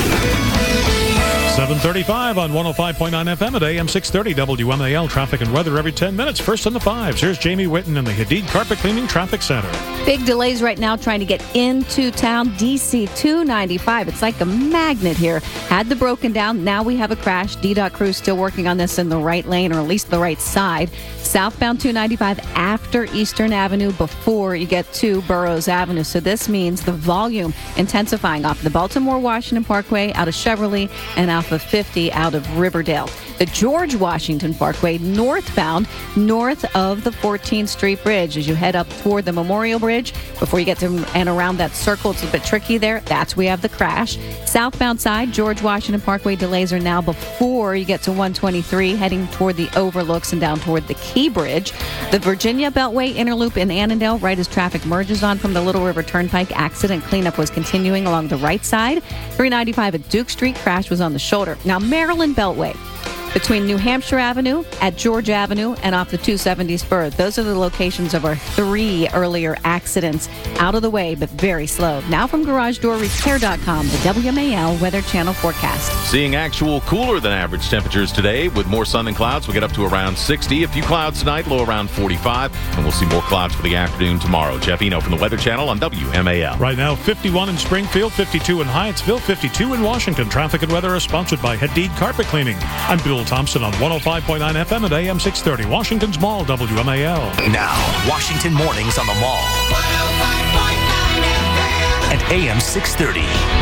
7:35 on 105.9 FM at AM 630 WMAL. Traffic and weather every 10 minutes. First on the fives. Here's Jamie Whitten in the Hadid Carpet Cleaning Traffic Center. Big delays right now trying to get into town. DC 295. It's like a magnet here. Had the broken down. Now we have a crash. DDOT crew still working on this in the right lane, or at least the right side. Southbound 295 after Eastern Avenue before you get to Burroughs Avenue. So this means the volume intensifying off the Baltimore-Washington Parkway out of Cheverly and off of 50 out of Riverdale. The George Washington Parkway northbound, north of the 14th Street Bridge. As you head up toward the Memorial Bridge, before you get to and around that circle, it's a bit tricky there. That's where we have the crash. Southbound side, George Washington Parkway delays are now before you get to 123, heading toward the overlooks and down toward the Key Bridge. The Virginia Beltway Interloop in Annandale, right as traffic merges on from the Little River Turnpike. Accident cleanup was continuing along the right side. 395 at Duke Street, crash was on the shoulder. Now, Maryland Beltway. Between New Hampshire Avenue, at George Avenue, and off the 270 spur. Those are the locations of our 3 earlier accidents. Out of the way, but very slow. Now from GarageDoorRepair.com, the WMAL Weather Channel forecast. Seeing actual cooler than average temperatures today with more sun than clouds. We'll get up to around 60. A few clouds tonight, low around 45. And we'll see more clouds for the afternoon tomorrow. Jeff Eno from the Weather Channel on WMAL. Right now, 51 in Springfield, 52 in Hyattsville, 52 in Washington. Traffic and weather are sponsored by Hadid Carpet Cleaning. I'm Bill Thompson on 105.9 FM at AM 630. Washington's Mall, WMAL. Now, Washington Mornings on the Mall. 105.9 FM. And AM 630.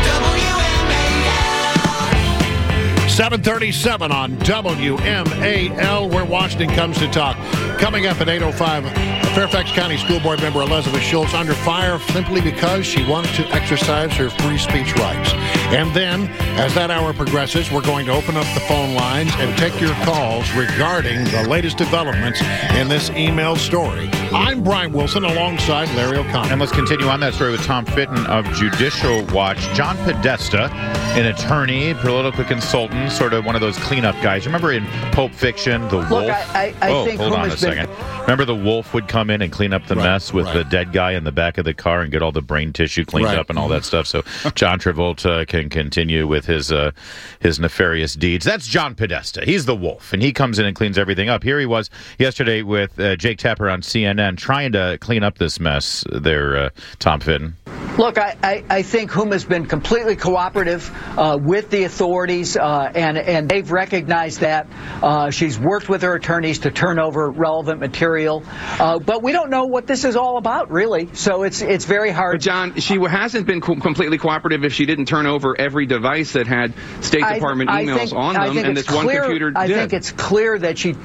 WMAL. 737 on WMAL, where Washington comes to talk. Coming up at 8:05, Fairfax County School Board member Elizabeth Schultz under fire simply because she wanted to exercise her free speech rights. And then, as that hour progresses, we're going to open up the phone lines and take your calls regarding the latest developments in this email story. I'm Brian Wilson alongside Larry O'Connor. And let's continue on that story with Tom Fitton of Judicial Watch. John Podesta, an attorney, political consultant, sort of one of those cleanup guys. Remember in Pulp Fiction, the Wolf? I think hold on a second. Remember the Wolf would come in and clean up the mess with the dead guy in the back of the car and get all the brain tissue cleaned up and all that stuff. So John Travolta can continue with his nefarious deeds. That's John Podesta. He's the Wolf, and he comes in and cleans everything up. Here he was yesterday with Jake Tapper on CNN trying to clean up this mess there, Tom Fitton. Look, I think Huma's been completely cooperative with the authorities, and they've recognized that. She's worked with her attorneys to turn over relevant material, but we don't know what this is all about, really. So it's very hard. But John, she hasn't been completely cooperative if she didn't turn over every device that had State Department emails on them, and this one computer did. I think it's clear that she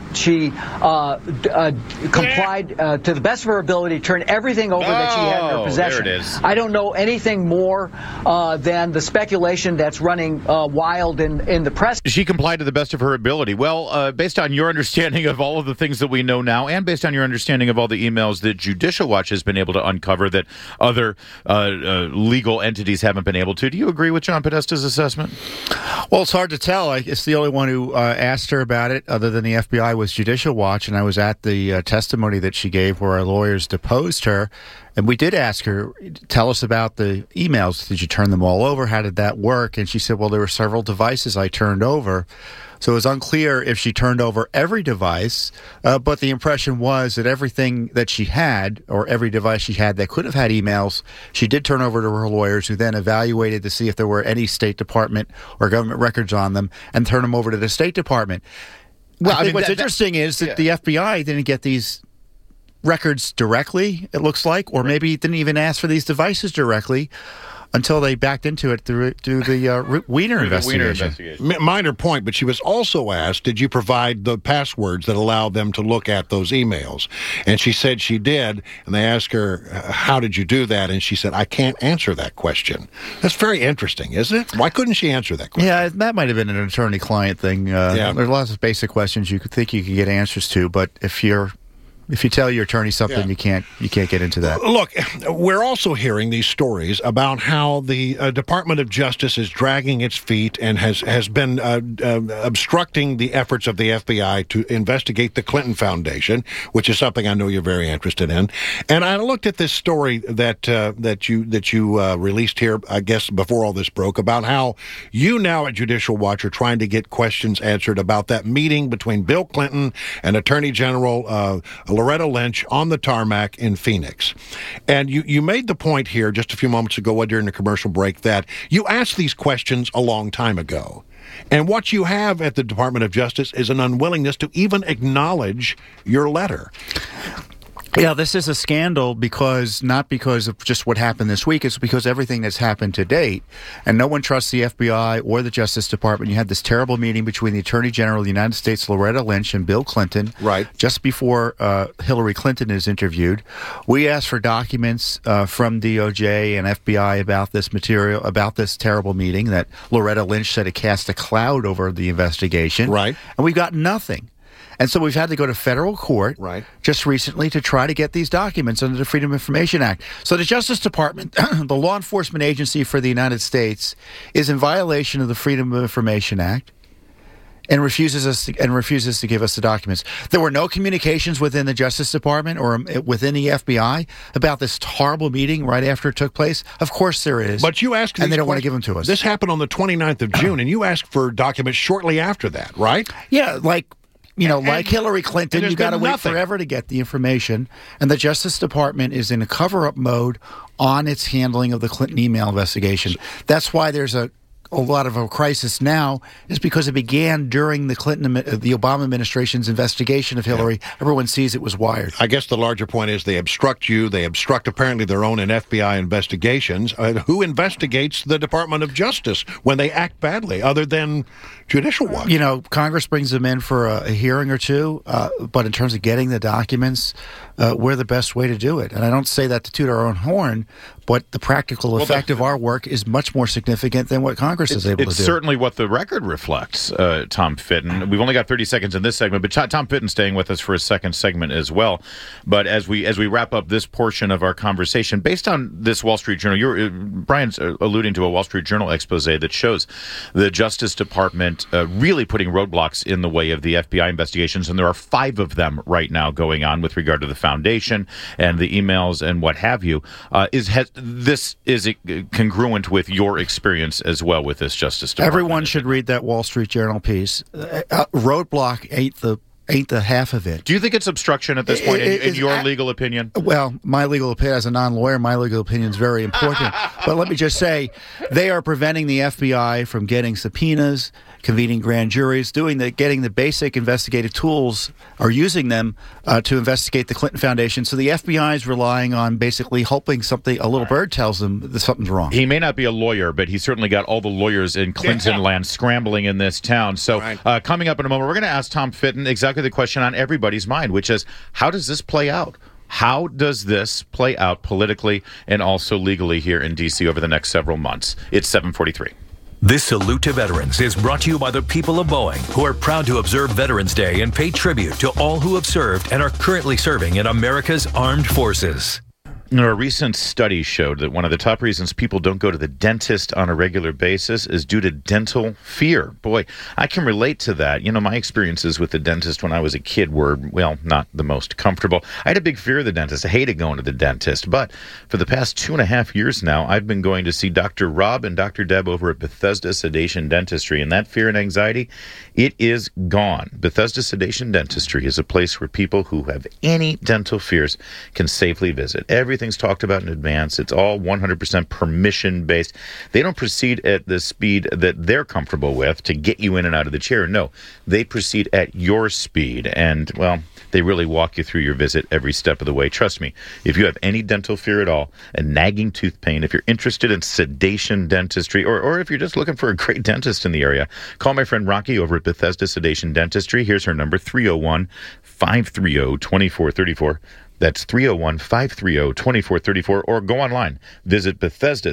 complied to the best of her ability, turned everything over that she had in her possession. There it is. I don't know know anything more than the speculation that's running wild in the press. She complied to the best of her ability. Well, based on your understanding of all of the things that we know now, and based on your understanding of all the emails that Judicial Watch has been able to uncover that other legal entities haven't been able to, do you agree with John Podesta's assessment? Well, it's hard to tell. It's the only one who asked her about it, other than the FBI, was Judicial Watch, and I was at the testimony that she gave where our lawyers deposed her, and we did ask her, tell us about the emails. Did you turn them all over? How did that work? And she said, well, there were several devices I turned over. So it was unclear if she turned over every device, but the impression was that everything that she had, or every device she had that could have had emails, she did turn over to her lawyers, who then evaluated to see if there were any State Department or government records on them and turned them over to the State Department. Well, I think what's interesting is that the FBI didn't get these records directly, it looks like, or maybe didn't even ask for these devices directly until they backed into it through the Weiner investigation. Minor point, but she was also asked, did you provide the passwords that allowed them to look at those emails? And she said she did, and they asked her, how did you do that? And she said, I can't answer that question. That's very interesting, isn't it? Why couldn't she answer that question? Yeah, that might have been an attorney-client thing. There's lots of basic questions you could think you could get answers to, but if you tell your attorney something, you can't get into that. Look, we're also hearing these stories about how the Department of Justice is dragging its feet and has been obstructing the efforts of the FBI to investigate the Clinton Foundation, which is something I know you're very interested in. And I looked at this story that you released here, I guess, before all this broke, about how you now at Judicial Watch are trying to get questions answered about that meeting between Bill Clinton and Attorney General Loretta Lynch on the tarmac in Phoenix. And you made the point here just a few moments ago during the commercial break that you asked these questions a long time ago. And what you have at the Department of Justice is an unwillingness to even acknowledge your letter. Yeah, this is a scandal not because of just what happened this week. It's because everything that's happened to date. And no one trusts the FBI or the Justice Department. You had this terrible meeting between the Attorney General of the United States, Loretta Lynch, and Bill Clinton. Right. Just before Hillary Clinton is interviewed. We asked for documents from DOJ and FBI about this material, about this terrible meeting that Loretta Lynch said it cast a cloud over the investigation. Right. And we got nothing. And so we've had to go to federal court just recently to try to get these documents under the Freedom of Information Act. So the Justice Department, the law enforcement agency for the United States, is in violation of the Freedom of Information Act and refuses to give us the documents. There were no communications within the Justice Department or within the FBI about this horrible meeting right after it took place. Of course there is. But you asked, and they don't want to give them to us. This happened on the 29th of June, and you asked for documents shortly after that, right? Yeah, like Hillary Clinton, you got to wait forever to get the information. And the Justice Department is in a cover-up mode on its handling of the Clinton email investigation. That's why there's a lot of a crisis now, is because it began during the Obama administration's investigation of Hillary. Yeah. Everyone sees it was wired. I guess the larger point is they obstruct you. They obstruct apparently their own and FBI investigations. Who investigates the Department of Justice when they act badly, other than Judicial Watch? Congress brings them in for a hearing or two, but in terms of getting the documents, we're the best way to do it. And I don't say that to toot our own horn, but the practical effect of our work is much more significant than what Congress is able to do. It's certainly what the record reflects, Tom Fitton. We've only got 30 seconds in this segment, but Tom Fitton's staying with us for a second segment as well. But as we wrap up this portion of our conversation, based on this Wall Street Journal, Brian's alluding to a Wall Street Journal expose that shows the Justice Department really putting roadblocks in the way of the FBI investigations, and there are 5 of them right now going on with regard to the foundation and the emails and what have you. This is congruent with your experience as well with this Justice Department? Everyone should read that Wall Street Journal piece. Roadblock ain't the half of it. Do you think it's obstruction at this point, in your legal opinion? Well, my legal opinion, as a non-lawyer, my legal opinion is very important. But let me just say, they are preventing the FBI from getting subpoenas, convening grand juries, getting the basic investigative tools, or using them to investigate the Clinton Foundation. So the FBI is relying on basically hoping a little bird tells them that something's wrong. He may not be a lawyer, but he's certainly got all the lawyers in Clinton land scrambling in this town. So coming up in a moment, we're going to ask Tom Fitton exactly the question on everybody's mind, which is, how does this play out? How does this play out politically and also legally here in D.C. over the next several months? It's 7:43. This Salute to Veterans is brought to you by the people of Boeing, who are proud to observe Veterans Day and pay tribute to all who have served and are currently serving in America's armed forces. A recent study showed that one of the top reasons people don't go to the dentist on a regular basis is due to dental fear. Boy, I can relate to that. You know, my experiences with the dentist when I was a kid were, well, not the most comfortable. I had a big fear of the dentist. I hated going to the dentist. But for the past 2.5 years now, I've been going to see Dr. Rob and Dr. Deb over at Bethesda Sedation Dentistry. And that fear and anxiety, it is gone. Bethesda Sedation Dentistry is a place where people who have any dental fears can safely visit. Everything's talked about in advance. It's all 100% permission-based. They don't proceed at the speed that they're comfortable with to get you in and out of the chair. No, they proceed at your speed. And, well, they really walk you through your visit every step of the way. Trust me, if you have any dental fear at all, a nagging tooth pain, if you're interested in sedation dentistry, or if you're just looking for a great dentist in the area, call my friend Rocky over at Bethesda Sedation Dentistry. Here's her number, 301-530-2434. That's 301-530-2434, or go online. Visit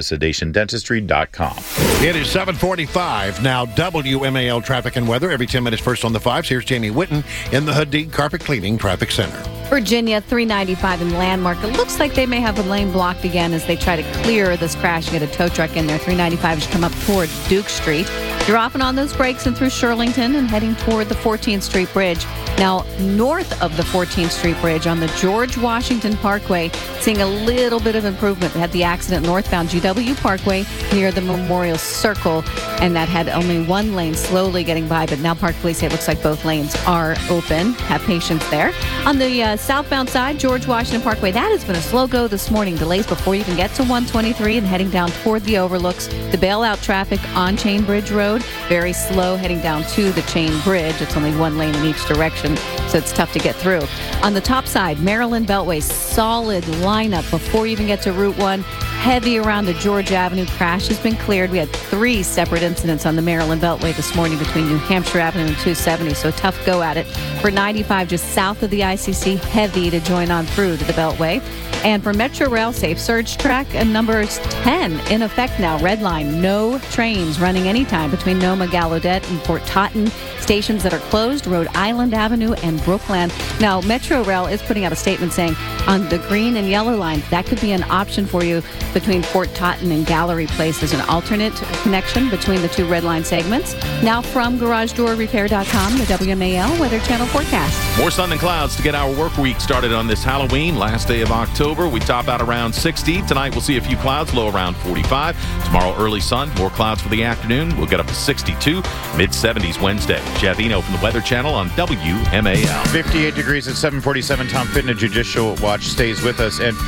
BethesdaSedationDentistry.com. It is 7:45 now. WMAL traffic and weather every 10 minutes first on the 5s. Here's Jamie Whitten in the Hadid Carpet Cleaning Traffic Center. Virginia, 395 in Landmark. It looks like they may have a lane blocked again as they try to clear this crash and get a tow truck in there. 395 has come up towards Duke Street. Dropping on those brakes and through Shirlington and heading toward the 14th Street Bridge. Now, north of the 14th Street Bridge on the George Washington Parkway, seeing a little bit of improvement. They had the accident northbound GW Parkway near the Memorial Circle, and that had only one lane slowly getting by, but now Park Police say it looks like both lanes are open. Have patience there. On the southbound side, George Washington Parkway, that has been a slow go this morning. Delays before you can get to 123 and heading down toward the overlooks. The bailout traffic on Chain Bridge Road, very slow heading down to the Chain Bridge. It's only one lane in each direction, so it's tough to get through. On the top side, Maryland Beltway, solid lineup before you even get to Route 1. Heavy around the George Avenue. Crash has been cleared. We had 3 separate incidents on the Maryland Beltway this morning between New Hampshire Avenue and 270, so tough go at it. For 95, just south of the ICC, heavy to join on through to the Beltway. And for Metro Rail, safe surge track and numbers 10 in effect now. Red line, no trains running anytime between Noma, Gallaudet, and Fort Totten. Stations that are closed, Rhode Island Avenue and Brookland. Now, Metro Rail is putting out a statement saying on the green and yellow lines, that could be an option for you between Fort Totten and Gallery Place as an alternate connection between the 2 red line segments. Now from GarageDoorRepair.com, the WMAL Weather Channel forecast. More sun than clouds to get our work week started on this Halloween, last day of October. We top out around 60. Tonight we'll see a few clouds, low around 45. Tomorrow early sun, more clouds for the afternoon. We'll get up to 62, mid-70s Wednesday. Jeff Eno from the Weather Channel on WMAL. 58 degrees at 7:47. Tom Fitton, a Judicial Watch, stays with us. And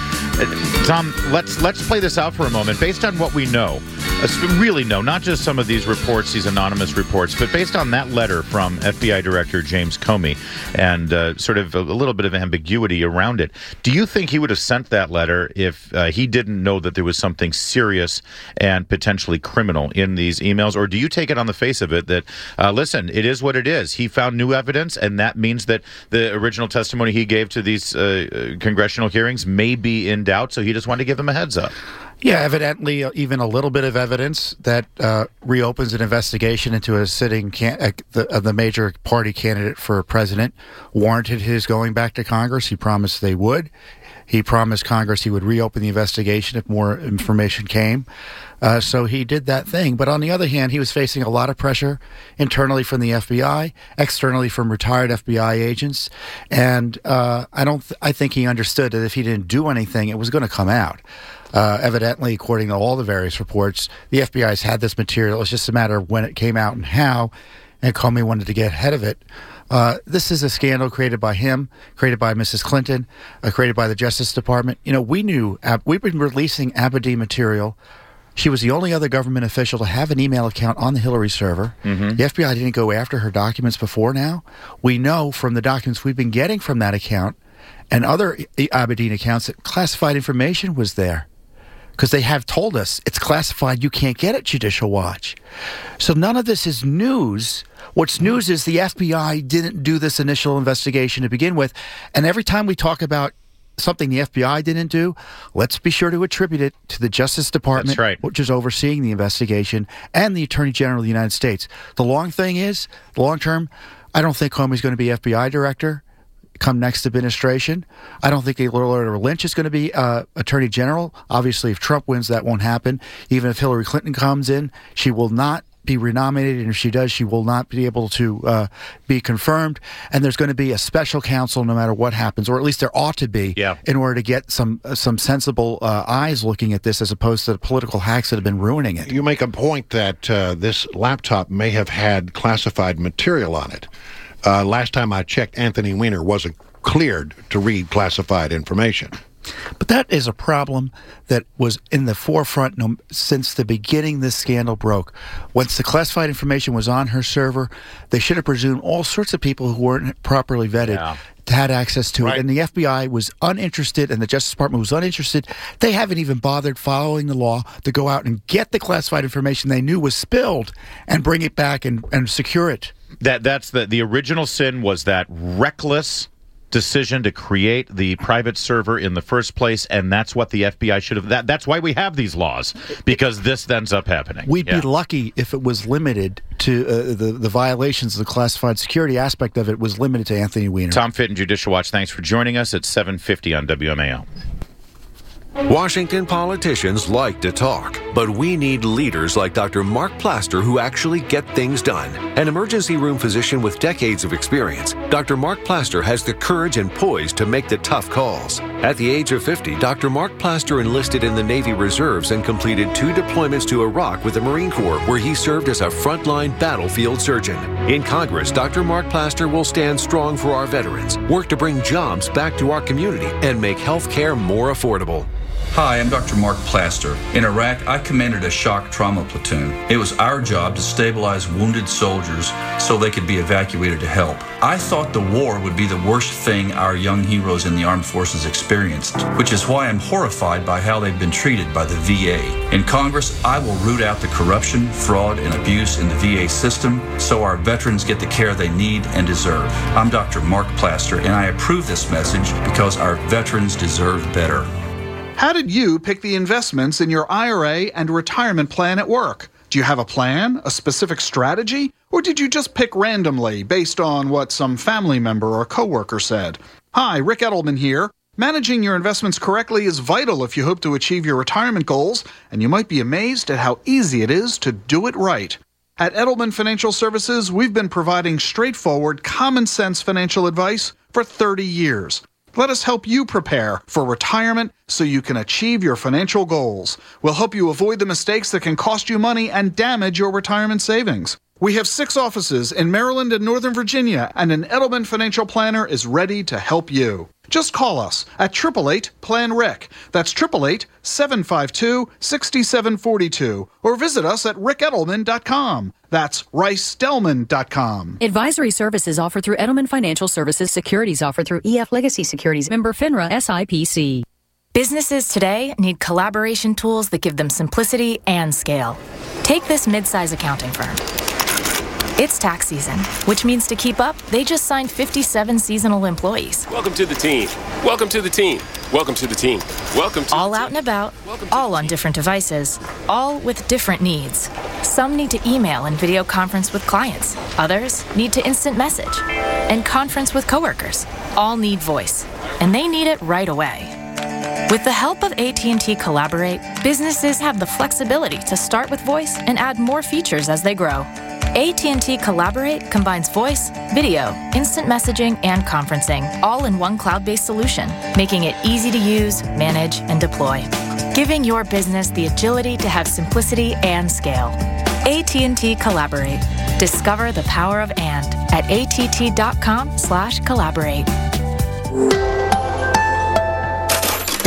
Tom, let's play this out for a moment. Based on what we know, really know, not just some of these reports, these anonymous reports, but based on that letter from FBI Director James Comey and sort of a little bit of ambiguity around it, do you think he would have sent that letter if he didn't know that there was something serious and potentially criminal in these emails? Or do you take it on the face of it that, listen, it is what it is. He found new evidence, and that means that the original testimony he gave to these congressional hearings may be in doubt, so he just wanted to give them a heads up? Yeah, evidently, even a little bit of evidence that reopens an investigation into a sitting the major party candidate for president warranted his going back to Congress. He promised they would. He promised Congress he would reopen the investigation if more information came. So he did that thing. But on the other hand, he was facing a lot of pressure internally from the FBI, externally from retired FBI agents. And I think he understood that if he didn't do anything, it was going to come out. Evidently, according to all the various reports, the FBI's had this material. It's just a matter of when it came out and how, and Comey wanted to get ahead of it. This is a scandal created by him, created by Mrs. Clinton, created by the Justice Department. You know, we've been releasing Aberdeen material. She was the only other government official to have an email account on the Hillary server. Mm-hmm. The FBI didn't go after her documents before now. We know from the documents we've been getting from that account and other Aberdeen accounts that classified information was there. Because they have told us it's classified, you can't get it, Judicial Watch. So none of this is news. What's news is the FBI didn't do this initial investigation to begin with. And every time we talk about something the FBI didn't do, let's be sure to attribute it to the Justice Department, That's right, which is overseeing the investigation, and the Attorney General of the United States. The long term, I don't think Comey's going to be FBI director come next administration. I don't think Loretta Lynch is going to be Attorney General. Obviously, if Trump wins, that won't happen. Even if Hillary Clinton comes in, she will not be renominated, and if she does, she will not be able to be confirmed. And there's going to be a special counsel no matter what happens, or at least there ought to be, in order to get some sensible eyes looking at this, as opposed to the political hacks that have been ruining it. You make a point that this laptop may have had classified material on it. Last time I checked, Anthony Weiner wasn't cleared to read classified information. But that is a problem that was in the forefront since the beginning this scandal broke. Once the classified information was on her server, they should have presumed all sorts of people who weren't properly vetted had access to it. And the FBI was uninterested, and the Justice Department was uninterested. They haven't even bothered following the law to go out and get the classified information they knew was spilled and bring it back and secure it. That's the original sin, was that reckless decision to create the private server in the first place, and that's what the FBI should have. That's why we have these laws, because this ends up happening. We'd be lucky if it was limited to the violations of the classified security aspect of it was limited to Anthony Weiner. Tom Fitton, Judicial Watch, thanks for joining us at 7:50 on WMAL. Washington politicians like to talk, but we need leaders like Dr. Mark Plaster who actually get things done. An emergency room physician with decades of experience, Dr. Mark Plaster has the courage and poise to make the tough calls. At the age of 50, Dr. Mark Plaster enlisted in the Navy Reserves and completed 2 deployments to Iraq with the Marine Corps, where he served as a frontline battlefield surgeon. In Congress, Dr. Mark Plaster will stand strong for our veterans, work to bring jobs back to our community, and make health care more affordable. Hi, I'm Dr. Mark Plaster. In Iraq, I commanded a shock trauma platoon. It was our job to stabilize wounded soldiers so they could be evacuated to help. I thought the war would be the worst thing our young heroes in the armed forces experienced, which is why I'm horrified by how they've been treated by the VA. In Congress, I will root out the corruption, fraud, and abuse in the VA system so our veterans get the care they need and deserve. I'm Dr. Mark Plaster, and I approve this message because our veterans deserve better. How did you pick the investments in your IRA and retirement plan at work? Do you have a plan, a specific strategy, or did you just pick randomly based on what some family member or coworker said? Hi, Rick Edelman here. Managing your investments correctly is vital if you hope to achieve your retirement goals, and you might be amazed at how easy it is to do it right. At Edelman Financial Services, we've been providing straightforward, common-sense financial advice for 30 years. Let us help you prepare for retirement so you can achieve your financial goals. We'll help you avoid the mistakes that can cost you money and damage your retirement savings. We have 6 offices in Maryland and Northern Virginia, and an Edelman financial planner is ready to help you. Just call us at 888-PLAN-RIC. That's 888-752-6742. Or visit us at rickedelman.com. That's ricedelman.com. Advisory services offered through Edelman Financial Services. Securities offered through EF Legacy Securities. Member FINRA SIPC. Businesses today need collaboration tools that give them simplicity and scale. Take this mid-size accounting firm. It's tax season, which means to keep up, they just signed 57 seasonal employees. Welcome to the team. Welcome to the team. Welcome to the team. Welcome to all out and about, all on different devices, all with different needs. Some need to email and video conference with clients. Others need to instant message and conference with coworkers. All need voice, and they need it right away. With the help of AT&T Collaborate, businesses have the flexibility to start with voice and add more features as they grow. AT&T Collaborate combines voice, video, instant messaging, and conferencing, all in one cloud-based solution, making it easy to use, manage, and deploy, giving your business the agility to have simplicity and scale. AT&T Collaborate. Discover the power of and at att.com/collaborate.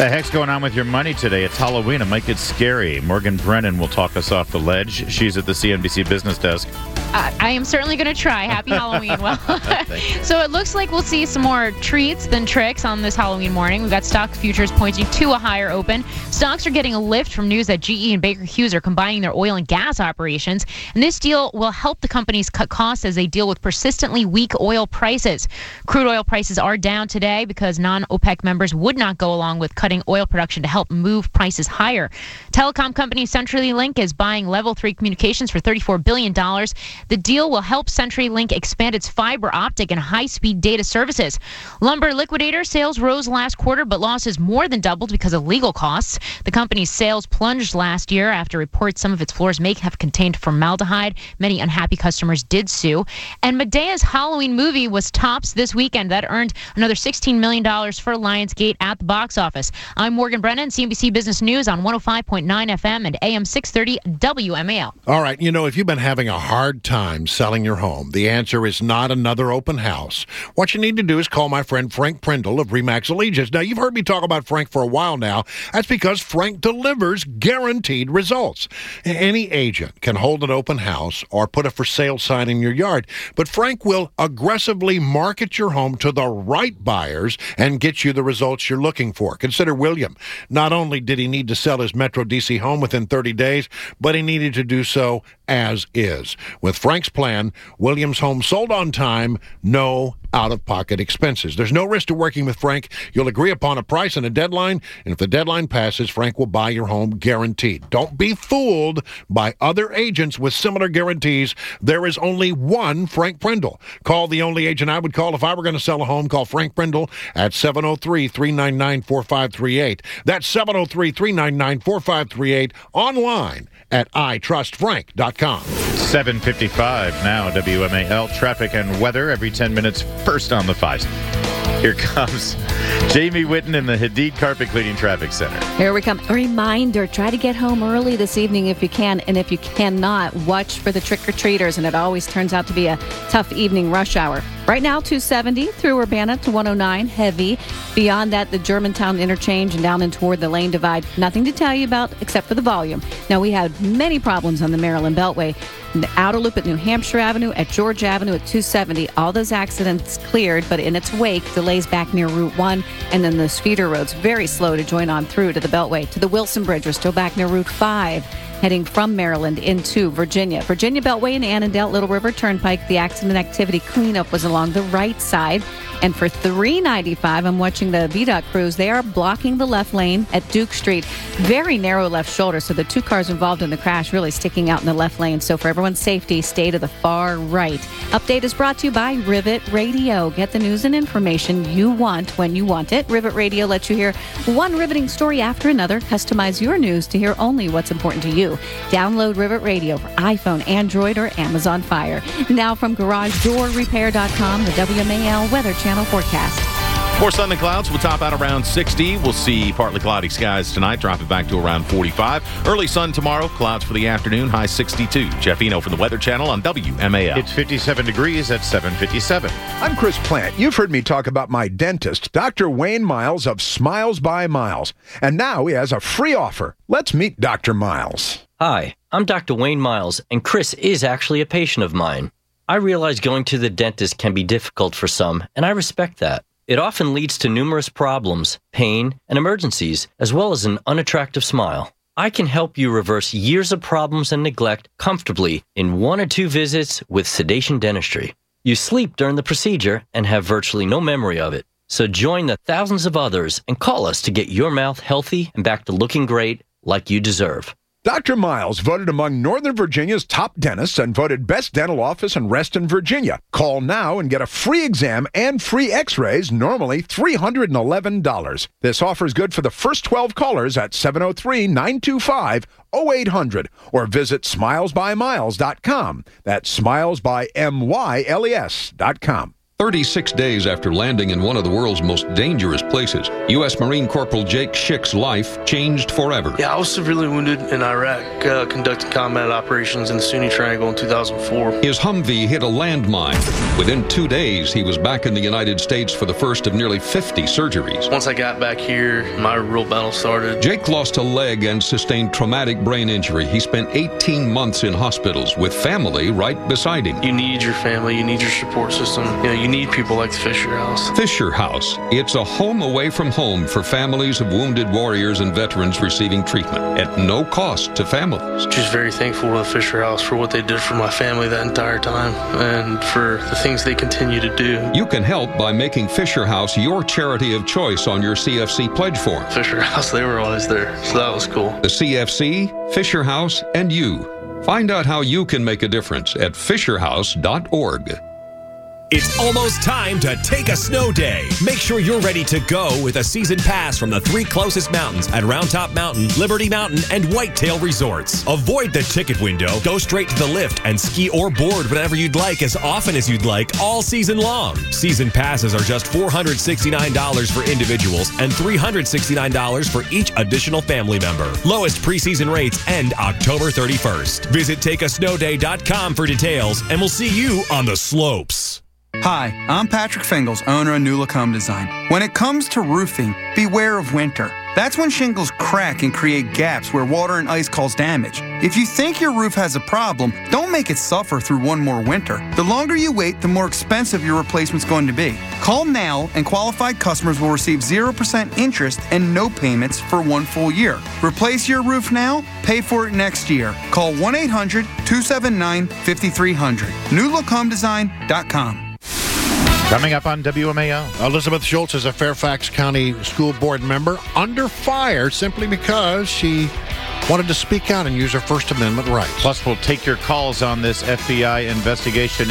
The heck's going on with your money today? It's Halloween. It might get scary. Morgan Brennan will talk us off the ledge. She's at the CNBC Business Desk. I am certainly going to try. Happy Halloween. Well, so it looks like we'll see some more treats than tricks on this Halloween morning. We've got stock futures pointing to a higher open. Stocks are getting a lift from news that GE and Baker Hughes are combining their oil and gas operations. And this deal will help the companies cut costs as they deal with persistently weak oil prices. Crude oil prices are down today because non-OPEC members would not go along with cutting oil production to help move prices higher. Telecom company CenturyLink is buying Level 3 Communications for $34 billion. The deal will help CenturyLink expand its fiber optic and high-speed data services. Lumber Liquidator sales rose last quarter, but losses more than doubled because of legal costs. The company's sales plunged last year after reports some of its floors may have contained formaldehyde. Many unhappy customers did sue. And Medea's Halloween movie was tops this weekend. That earned another $16 million for Lionsgate at the box office. I'm Morgan Brennan, CNBC Business News on 105.9 FM and AM 630 WMAL. All right, if you've been having a hard time selling your home, the answer is not another open house. What you need to do is call my friend Frank Prindle of RE/MAX Allegiance. Now, you've heard me talk about Frank for a while now. That's because Frank delivers guaranteed results. Any agent can hold an open house or put a for sale sign in your yard, but Frank will aggressively market your home to the right buyers and get you the results you're looking for. Consider William. Not only did he need to sell his Metro DC home within 30 days, but he needed to do so as is. With Frank's plan, William's home sold on time, no out-of-pocket expenses. There's no risk to working with Frank. You'll agree upon a price and a deadline, and if the deadline passes, Frank will buy your home guaranteed. Don't be fooled by other agents with similar guarantees. There is only one Frank Prindle. Call the only agent I would call if I were going to sell a home. Call Frank Prindle at 703-399-4538. That's 703-399-4538. Online at itrustfrank.com. 7:55 now, WMAL. Traffic and weather every 10 minutes. First on the 5. Here comes Jamie Whitten in the Hadid Carpet Cleaning Traffic Center. Here we come. A reminder, try to get home early this evening if you can. And if you cannot, watch for the trick-or-treaters. And it always turns out to be a tough evening rush hour. Right now, 270 through Urbana to 109, heavy. Beyond that, the Germantown interchange and down and toward the lane divide. Nothing to tell you about except for the volume. Now, we had many problems on the Maryland Beltway. The outer loop at New Hampshire Avenue, at George Avenue at 270. All those accidents cleared, but in its wake, delays back near Route 1. And then those feeder roads, very slow to join on through to the Beltway. To the Wilson Bridge, we're still back near Route 5. Heading from Maryland into Virginia. Virginia Beltway and Annandale, Little River Turnpike, the accident activity cleanup was along the right side. And for 395, I'm watching the VDOT crews. They are blocking the left lane at Duke Street. Very narrow left shoulder, so the two cars involved in the crash really sticking out in the left lane. So for everyone's safety, stay to the far right. Update is brought to you by Rivet Radio. Get the news and information you want when you want it. Rivet Radio lets you hear one riveting story after another. Customize your news to hear only what's important to you. Download Rivet Radio for iPhone, Android, or Amazon Fire. Now from GarageDoorRepair.com, the WMAL Weather Channel forecast. More sun and clouds. We'll top out around 60. We'll see partly cloudy skies tonight, dropping back to around 45. Early sun tomorrow, clouds for the afternoon, high 62. Jeff Eno from the Weather Channel on WMAL. It's 57 degrees at 7:57. I'm Chris Plant. You've heard me talk about my dentist, Dr. Wayne Miles of Smiles by Miles. And now he has a free offer. Let's meet Dr. Miles. Hi, I'm Dr. Wayne Miles, and Chris is actually a patient of mine. I realize going to the dentist can be difficult for some, and I respect that. It often leads to numerous problems, pain, and emergencies, as well as an unattractive smile. I can help you reverse years of problems and neglect comfortably in 1 or 2 visits with sedation dentistry. You sleep during the procedure and have virtually no memory of it. So join the thousands of others and call us to get your mouth healthy and back to looking great like you deserve. Dr. Miles voted among Northern Virginia's top dentists and voted best dental office in Reston, Virginia. Call now and get a free exam and free x-rays, normally $311. This offer is good for the first 12 callers at 703-925-0800 or visit smilesbymiles.com. That's smilesbymyles.com. 36 days after landing in one of the world's most dangerous places, U.S. Marine Corporal Jake Schick's life changed forever. Yeah, I was severely wounded in Iraq, conducting combat operations in the Sunni Triangle in 2004. His Humvee hit a landmine. Within 2 days, he was back in the United States for the first of nearly 50 surgeries. Once I got back here, my real battle started. Jake lost a leg and sustained traumatic brain injury. He spent 18 months in hospitals with family right beside him. You need your family, you need your support system. You need people like the Fisher House. Fisher House. It's a home away from home for families of wounded warriors and veterans receiving treatment at no cost to families. Just very thankful to the Fisher House for what they did for my family that entire time and for the things they continue to do. You can help by making Fisher House your charity of choice on your CFC pledge form. Fisher House, they were always there, so that was cool. The CFC, Fisher House, and you. Find out how you can make a difference at fisherhouse.org. It's almost time to take a snow day. Make sure you're ready to go with a season pass from the 3 closest mountains at Round Top Mountain, Liberty Mountain, and Whitetail Resorts. Avoid the ticket window, go straight to the lift, and ski or board whenever you'd like as often as you'd like all season long. Season passes are just $469 for individuals and $369 for each additional family member. Lowest preseason rates end October 31st. Visit takeasnowday.com for details, and we'll see you on the slopes. Hi, I'm Patrick Fingles, owner of New Look Home Design. When it comes to roofing, beware of winter. That's when shingles crack and create gaps where water and ice cause damage. If you think your roof has a problem, don't make it suffer through one more winter. The longer you wait, the more expensive your replacement's going to be. Call now and qualified customers will receive 0% interest and no payments for 1 full year. Replace your roof now, pay for it next year. Call 1-800-279-5300. NewLookHomeDesign.com. Coming up on WMAL. Elizabeth Schultz is a Fairfax County School Board member under fire simply because she wanted to speak out and use her First Amendment rights. Plus, we'll take your calls on this FBI investigation